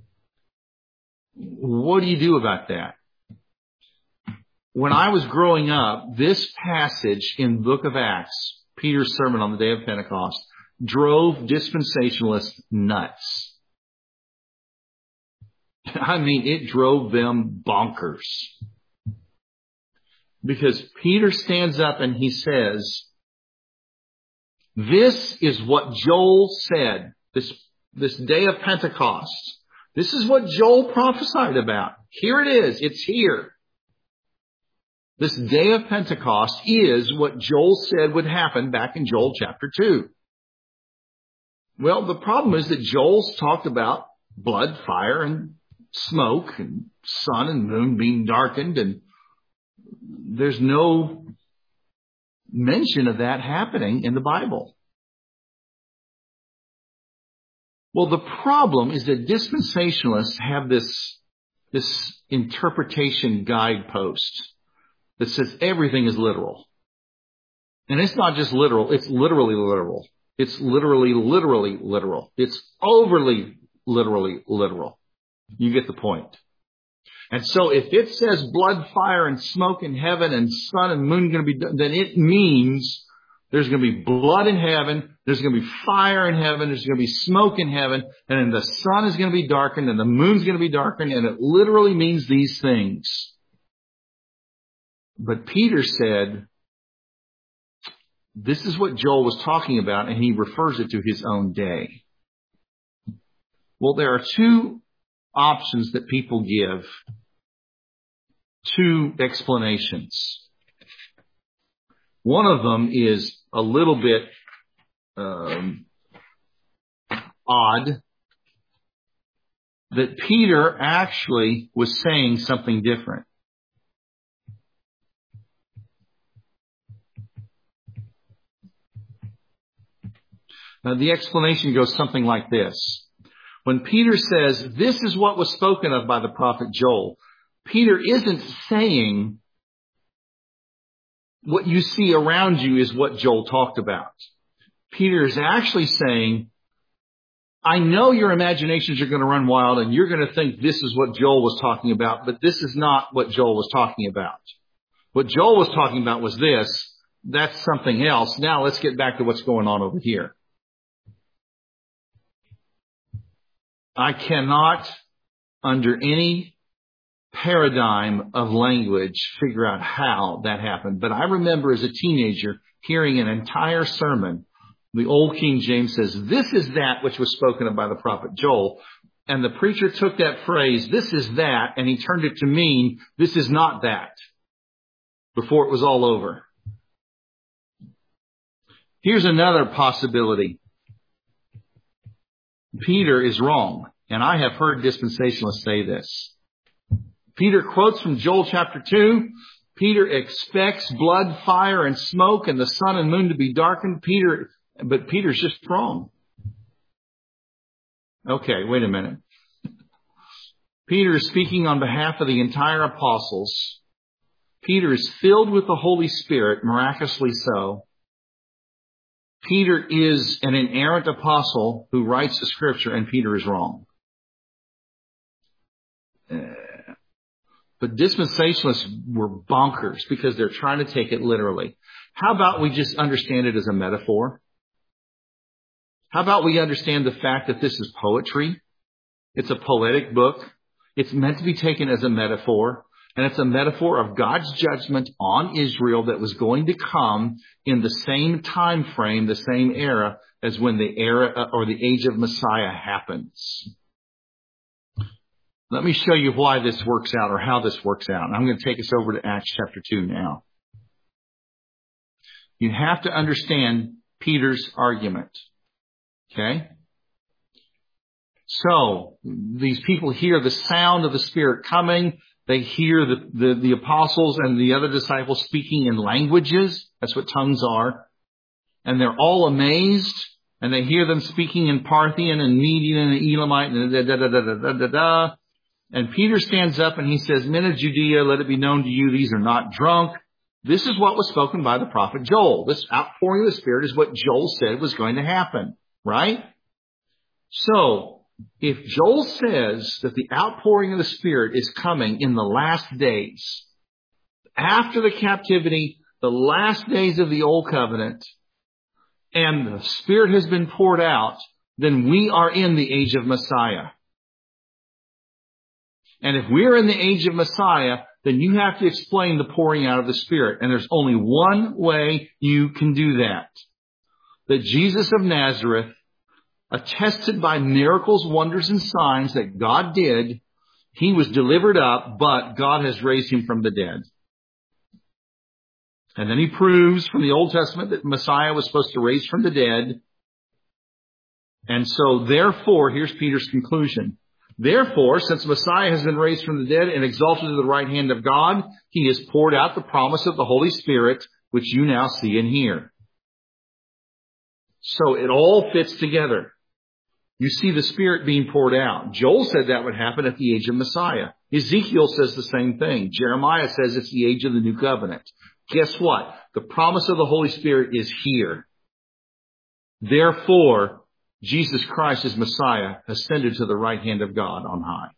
What do you do about that? When I was growing up, this passage in the book of Acts, Peter's sermon on the day of Pentecost, drove dispensationalists nuts. I mean, it drove them bonkers. Because Peter stands up and he says, this is what Joel said, this, this day of Pentecost. This is what Joel prophesied about. Here it is. It's here. This day of Pentecost is what Joel said would happen back in Joel chapter two. Well, the problem is that Joel's talked about blood, fire, and smoke, and sun and moon being darkened, and there's no mention of that happening in the Bible. Well, the problem is that dispensationalists have this, this interpretation guidepost that says everything is literal. And it's not just literal, it's literally literal. It's literally, literally literal. It's overly literally literal. You get the point. And so if it says blood, fire, and smoke in heaven and sun and moon going to be done, then it means There's going to be blood in heaven. There's going to be fire in heaven. There's going to be smoke in heaven. And then the sun is going to be darkened and the moon's going to be darkened. And it literally means these things. But Peter said, this is what Joel was talking about, and he refers it to his own day. Well, there are two options that people give, two explanations. One of them is a little bit um, odd, that Peter actually was saying something different. Now, the explanation goes something like this. When Peter says, this is what was spoken of by the prophet Joel, Peter isn't saying what you see around you is what Joel talked about. Peter is actually saying, I know your imaginations are going to run wild and you're going to think this is what Joel was talking about, but this is not what Joel was talking about. What Joel was talking about was this. That's something else. Now let's get back to what's going on over here. I cannot, under any paradigm of language, figure out how that happened. But I remember as a teenager hearing an entire sermon. The old King James says, this is that which was spoken of by the prophet Joel. And the preacher took that phrase, this is that, and he turned it to mean, this is not that, before it was all over. Here's another possibility. Peter is wrong. And I have heard dispensationalists say this. Peter quotes from Joel chapter two. Peter expects blood, fire, and smoke and the sun and moon to be darkened. Peter, but Peter's just wrong. Okay, wait a minute. Peter is speaking on behalf of the entire apostles. Peter is filled with the Holy Spirit, miraculously so. Peter is an inerrant apostle who writes the scripture, and Peter is wrong. Uh, but dispensationalists were bonkers because they're trying to take it literally. How about we just understand it as a metaphor? How about we understand the fact that this is poetry? It's a poetic book. It's meant to be taken as a metaphor. And it's a metaphor of God's judgment on Israel that was going to come in the same time frame, the same era as when the era or the age of Messiah happens. Let me show you why this works out or how this works out. I'm going to take us over to Acts chapter two now. You have to understand Peter's argument. Okay? So, these people hear the sound of the Spirit coming. They hear the, the, the apostles and the other disciples speaking in languages. That's what tongues are. And they're all amazed. And they hear them speaking in Parthian and Median and Elamite and da da da da da da da da. And Peter stands up and he says, Men of Judea, let it be known to you, these are not drunk. This is what was spoken by the prophet Joel. This outpouring of the Spirit is what Joel said was going to happen. Right? So, if Joel says that the outpouring of the Spirit is coming in the last days, after the captivity, the last days of the Old Covenant, and the Spirit has been poured out, then we are in the age of Messiah. And if we're in the age of Messiah, then you have to explain the pouring out of the Spirit. And there's only one way you can do that. That Jesus of Nazareth, attested by miracles, wonders, and signs that God did, he was delivered up, but God has raised him from the dead. And then he proves from the Old Testament that Messiah was supposed to raise from the dead. And so therefore, here's Peter's conclusion. Therefore, since Messiah has been raised from the dead and exalted to the right hand of God, he has poured out the promise of the Holy Spirit, which you now see and hear. So it all fits together. You see the Spirit being poured out. Joel said that would happen at the age of Messiah. Ezekiel says the same thing. Jeremiah says it's the age of the new covenant. Guess what? The promise of the Holy Spirit is here. Therefore, Jesus Christ as Messiah ascended to the right hand of God on high.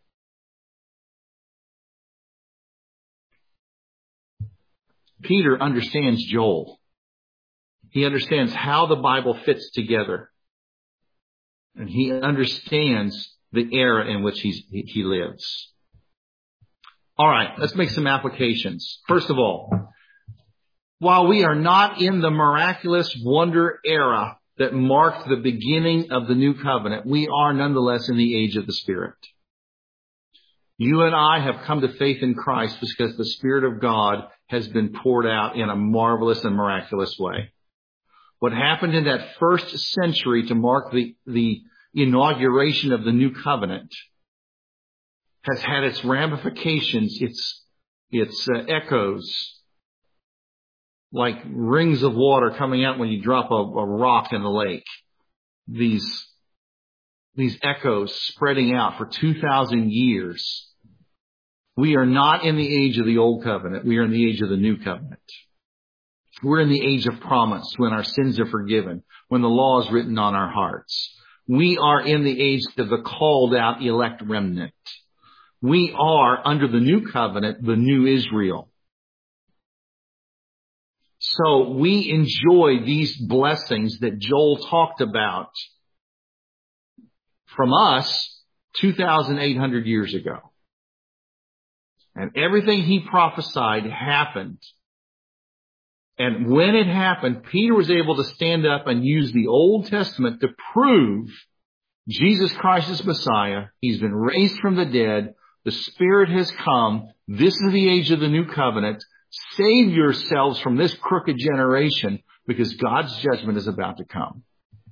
Peter understands Joel. He understands how the Bible fits together. And he understands the era in which he's, he lives. All right, let's make some applications. First of all, while we are not in the miraculous wonder era that marked the beginning of the new covenant, we are nonetheless in the age of the Spirit. You and I have come to faith in Christ because the Spirit of God has been poured out in a marvelous and miraculous way. What happened in that first century to mark the, the inauguration of the new covenant has had its ramifications, its, its uh, echoes, like rings of water coming out when you drop a, a rock in the lake. These, these echoes spreading out for two thousand years. We are not in the age of the old covenant. We are in the age of the new covenant. We're in the age of promise, when our sins are forgiven, when the law is written on our hearts. We are in the age of the called out elect remnant. We are, under the new covenant, the new Israel. So we enjoy these blessings that Joel talked about from us two thousand eight hundred years ago. And everything he prophesied happened. And when it happened, Peter was able to stand up and use the Old Testament to prove Jesus Christ is Messiah. He's been raised from the dead. The Spirit has come. This is the age of the new covenant. Save yourselves from this crooked generation, because God's judgment is about to come.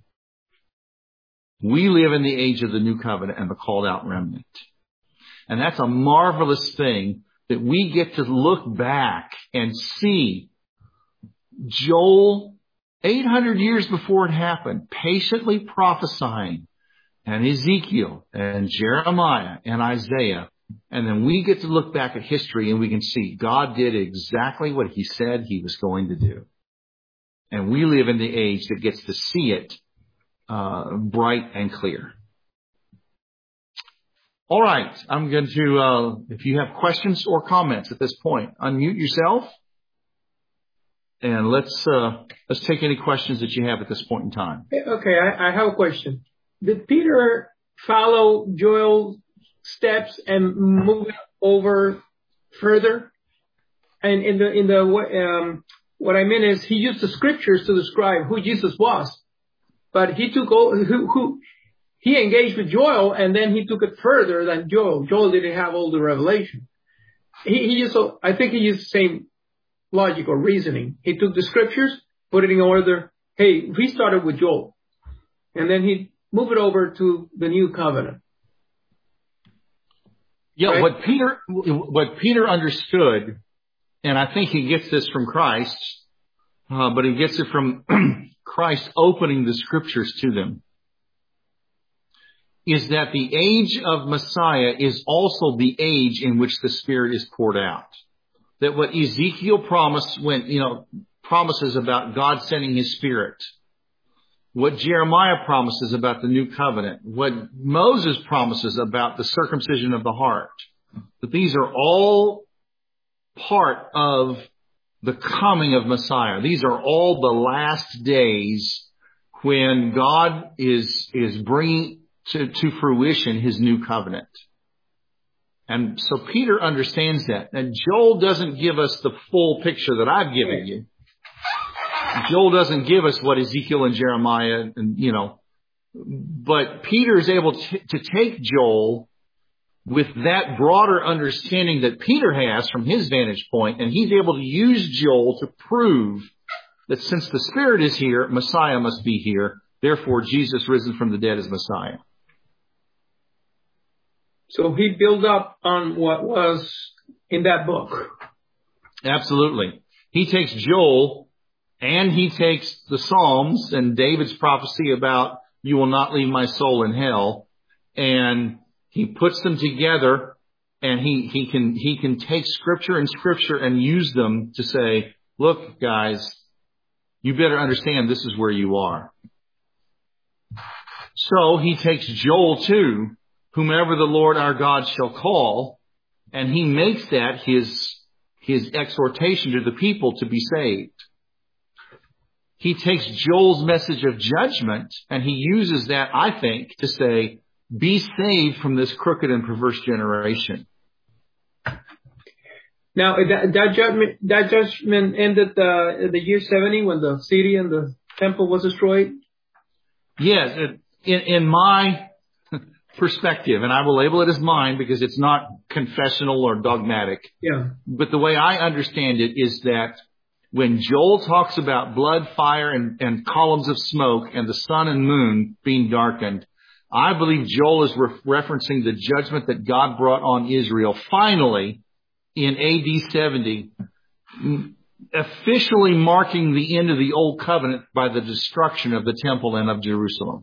We live in the age of the new covenant and the called out remnant. And that's a marvelous thing, that we get to look back and see Joel, eight hundred years before it happened, patiently prophesying, and Ezekiel and Jeremiah and Isaiah. And then we get to look back at history and we can see God did exactly what he said he was going to do. And we live in the age that gets to see it uh, bright and clear. All right. I'm going to, uh, if you have questions or comments at this point, unmute yourself. And let's, uh, let's take any questions that you have at this point in time. Okay. I, I have a question. Did Peter follow Joel's steps and move over further? And in the, in the, um, what I mean is he used the scriptures to describe who Jesus was, but he took all, who, who, he engaged with Joel, and then he took it further than Joel. Joel didn't have all the revelation. He, he used, I think he used the same logic or reasoning. He took the scriptures, put it in order. Hey, we started with Joel, and then he moved it over to the new covenant. Yeah, right? what Peter, what Peter understood, and I think he gets this from Christ, uh, but he gets it from Christ opening the scriptures to them, is that the age of Messiah is also the age in which the Spirit is poured out. That what Ezekiel promised when, you know, promises about God sending his Spirit, what Jeremiah promises about the new covenant, what Moses promises about the circumcision of the heart, that these are all part of the coming of Messiah. These are all the last days when God is, is bringing to, to fruition his new covenant. And so Peter understands that. And Joel doesn't give us the full picture that I've given you. Joel doesn't give us what Ezekiel and Jeremiah and, you know, but Peter is able to, to take Joel with that broader understanding that Peter has from his vantage point, and he's able to use Joel to prove that since the Spirit is here, Messiah must be here. Therefore, Jesus risen from the dead is Messiah. So he built up on what was in that book. Absolutely. He takes Joel and he takes the Psalms and David's prophecy about you will not leave my soul in hell, and he puts them together, and he, he can, he can take scripture and scripture and use them to say, look, guys, you better understand this is where you are. So he takes Joel too, whomever the Lord our God shall call, and he makes that his, his exhortation to the people to be saved. he takes Joel's message of judgment and he uses that, I think, to say, be saved from this crooked and perverse generation. Now, that, that judgment, that judgment ended the, the year seventy when the city and the temple was destroyed? Yes, in, in my perspective, and I will label it as mine because it's not confessional or dogmatic. Yeah. But the way I understand it is that when Joel talks about blood, fire, and, and columns of smoke and the sun and moon being darkened, I believe Joel is re- referencing the judgment that God brought on Israel finally in A D seventy, officially marking the end of the old covenant by the destruction of the temple and of Jerusalem.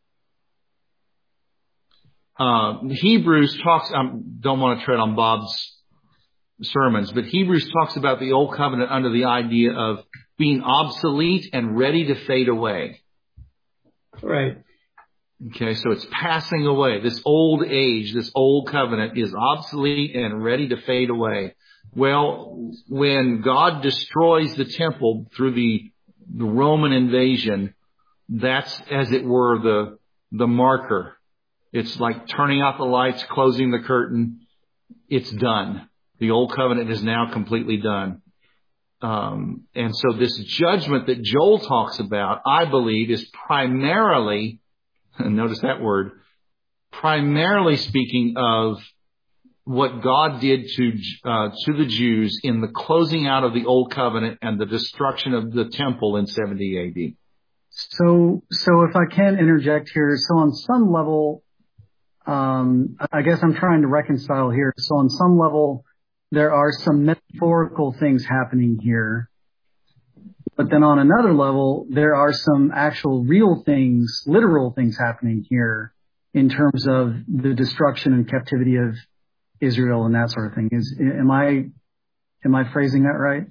Uh, Hebrews talks, I don't want to tread on Bob's sermons, but Hebrews talks about the old covenant under the idea of being obsolete and ready to fade away. Right. Okay, so it's passing away. This old age, this old covenant is obsolete and ready to fade away. Well, when God destroys the temple through the, the Roman invasion, that's, as it were, the, the marker. It's like turning out the lights, closing the curtain. It's done. The old covenant is now completely done. Um, and so this judgment that Joel talks about, I believe, is primarily, notice that word, primarily speaking of what God did to uh, to the Jews in the closing out of the old covenant and the destruction of the temple in seventy A D. So, so if I can interject here, so on some level, um, I guess I'm trying to reconcile here. So on some level, there are some metaphorical things happening here. But then on another level, there are some actual real things, literal things happening here in terms of the destruction and captivity of Israel and that sort of thing. Is, am I, am I phrasing that right?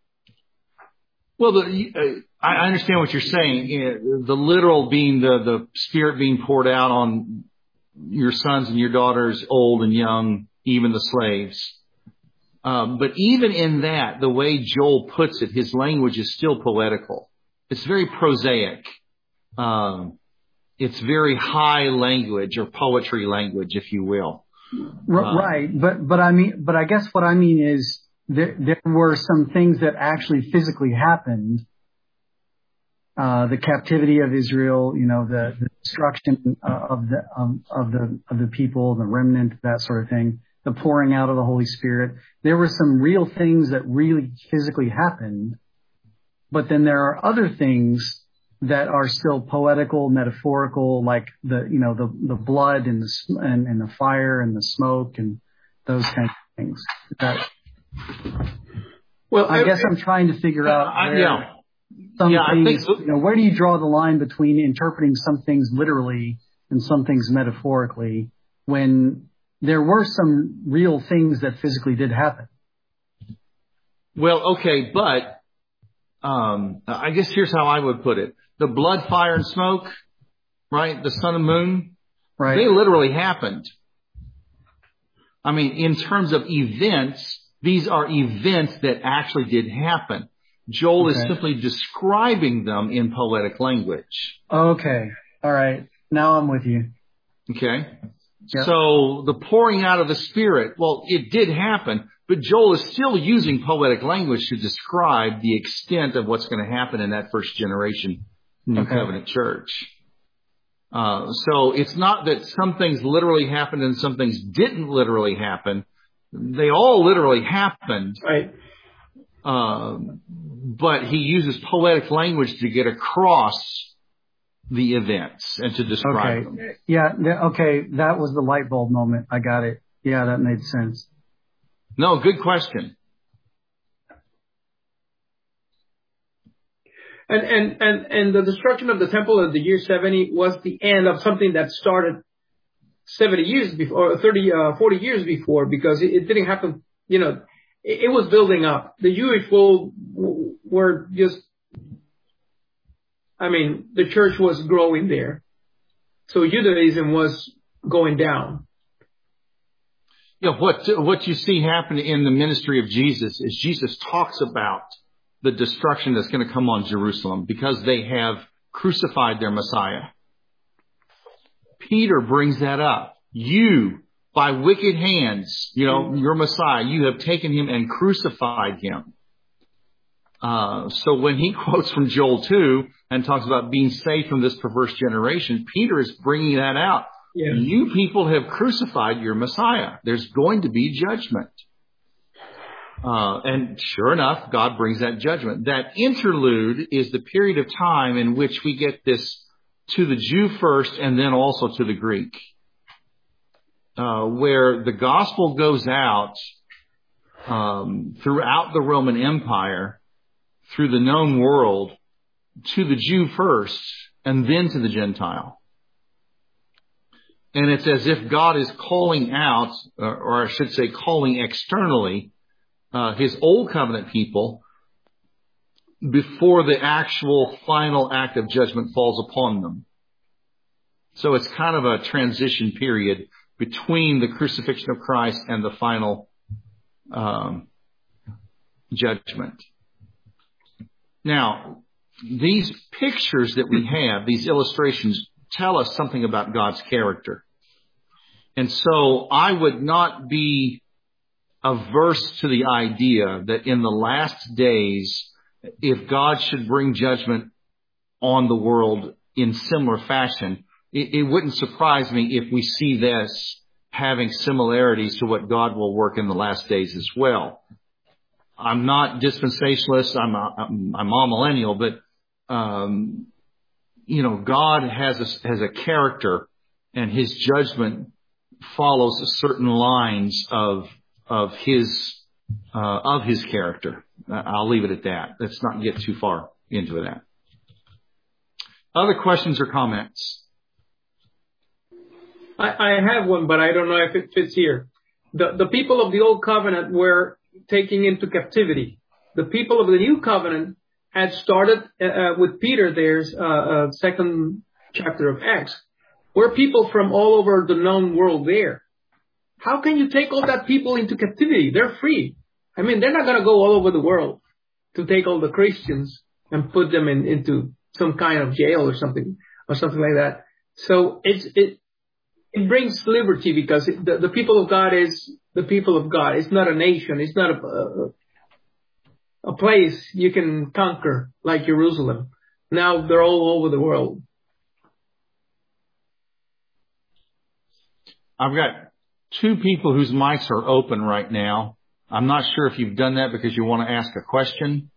Well, the, uh, I understand what you're saying. The literal being the, the Spirit being poured out on your sons and your daughters, old and young, even the slaves. Um, but even in that, the way Joel puts it, his language is still poetical. It's very prosaic. Um, it's very high language or poetry language, if you will. Right. Um, but, but I mean, but I guess what I mean is there, there were some things that actually physically happened. Uh, the captivity of Israel, you know, the, the destruction of the, um, of the, of the people, the remnant, that sort of thing. The pouring out of the Holy Spirit. There were some real things that really physically happened, but then there are other things that are still poetical, metaphorical, like the, you know, the, the blood and the, and, and the fire and the smoke and those kinds of things. That, well, I, I guess I'm trying to figure out where yeah. some yeah, things, I think, you know, where do you draw the line between interpreting some things literally and some things metaphorically when there were some real things that physically did happen? Well, okay, but um, I guess here's how I would put it. The blood, fire, and smoke, right? The sun and moon, right? They literally happened. I mean, in terms of events, these are events that actually did happen. Joel okay. is simply describing them in poetic language. Okay. All right. Now I'm with you. Okay. Yep. So the pouring out of the Spirit, well, it did happen, but Joel is still using poetic language to describe the extent of what's going to happen in that first generation New okay. Covenant church. Uh, so it's not that some things literally happened and some things didn't literally happen. They all literally happened. Right. Um, but he uses poetic language to get across the events and to describe okay. them. Yeah. Th- okay. That was the light bulb moment. I got it. Yeah, that made sense. No, good question. And, and, and, and the destruction of the temple in the year seventy was the end of something that started seventy years before, or thirty, uh, forty years before, because it, it didn't happen, you know, it, it was building up. The Jewish world were just, I mean, the church was growing there. So Judaism was going down. Yeah, what, what you see happen in the ministry of Jesus is Jesus talks about the destruction that's going to come on Jerusalem because they have crucified their Messiah. Peter brings that up. You, by wicked hands, you know, your Messiah, you have taken him and crucified him. Uh, so when he quotes from Joel two and talks about being saved from this perverse generation, Peter is bringing that out. Yeah. You people have crucified your Messiah. There's going to be judgment. Uh, and sure enough, God brings that judgment. That interlude is the period of time in which we get this to the Jew first and then also to the Greek, uh, where the gospel goes out um, throughout the Roman Empire, through the known world, to the Jew first and then to the Gentile. And it's as if God is calling out, or I should say calling externally, uh, his old covenant people before the actual final act of judgment falls upon them. So it's kind of a transition period between the crucifixion of Christ and the final um, judgment. Now, these pictures that we have, these illustrations, tell us something about God's character. And so I would not be averse to the idea that in the last days, if God should bring judgment on the world in similar fashion, it, it wouldn't surprise me if we see this having similarities to what God will work in the last days as well. I'm not dispensationalist. I'm a, I'm, I'm amillennial, but um, you know, God has a, has a character, and His judgment follows certain lines of of His uh, of His character. I'll leave it at that. Let's not get too far into that. Other questions or comments? I, I have one, but I don't know if it fits here. The the people of the old covenant were taken into captivity. The people of the new covenant had started uh, with Peter. There's uh, uh, second chapter of Acts, were people from all over the known world there. How can you take all that people into captivity? They're free. I mean, they're not going to go all over the world to take all the Christians and put them in, into some kind of jail or something, or something like that. So it's, it, it brings liberty because it, the, the people of God is the people of God. It's not a nation. It's not a, a, a place you can conquer like Jerusalem. Now they're all over the world. I've got two people whose mics are open right now. I'm not sure if you've done that because you want to ask a question.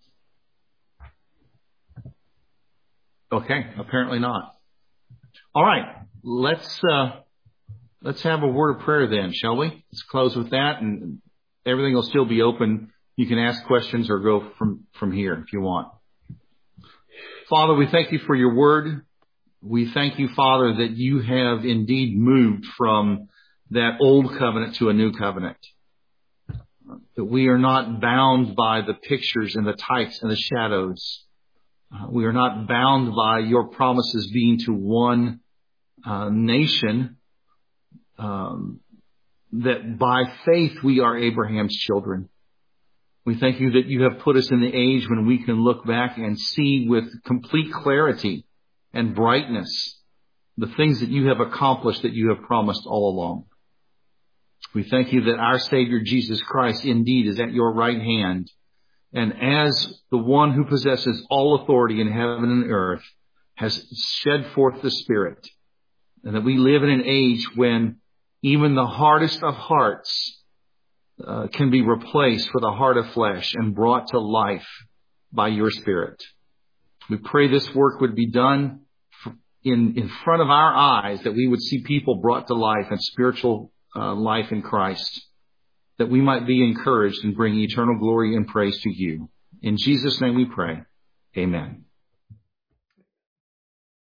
Okay, apparently not. All right, let's uh, let's have a word of prayer then, shall we? Let's close with that, and everything will still be open. You can ask questions or go from, from here if you want. Father, we thank you for your word. We thank you, Father, that you have indeed moved from that old covenant to a new covenant. That we are not bound by the pictures and the types and the shadows. Uh, we are not bound by your promises being to one uh, nation. Um, that by faith we are Abraham's children. We thank you that you have put us in the age when we can look back and see with complete clarity and brightness the things that you have accomplished, that you have promised all along. We thank you that our Savior Jesus Christ indeed is at your right hand, and as the one who possesses all authority in heaven and earth has shed forth the Spirit, and that we live in an age when even the hardest of hearts uh, can be replaced with a heart of flesh and brought to life by your Spirit. We pray this work would be done in, in front of our eyes, that we would see people brought to life and spiritual uh, life in Christ, that we might be encouraged and bring eternal glory and praise to you. In Jesus' name we pray. Amen.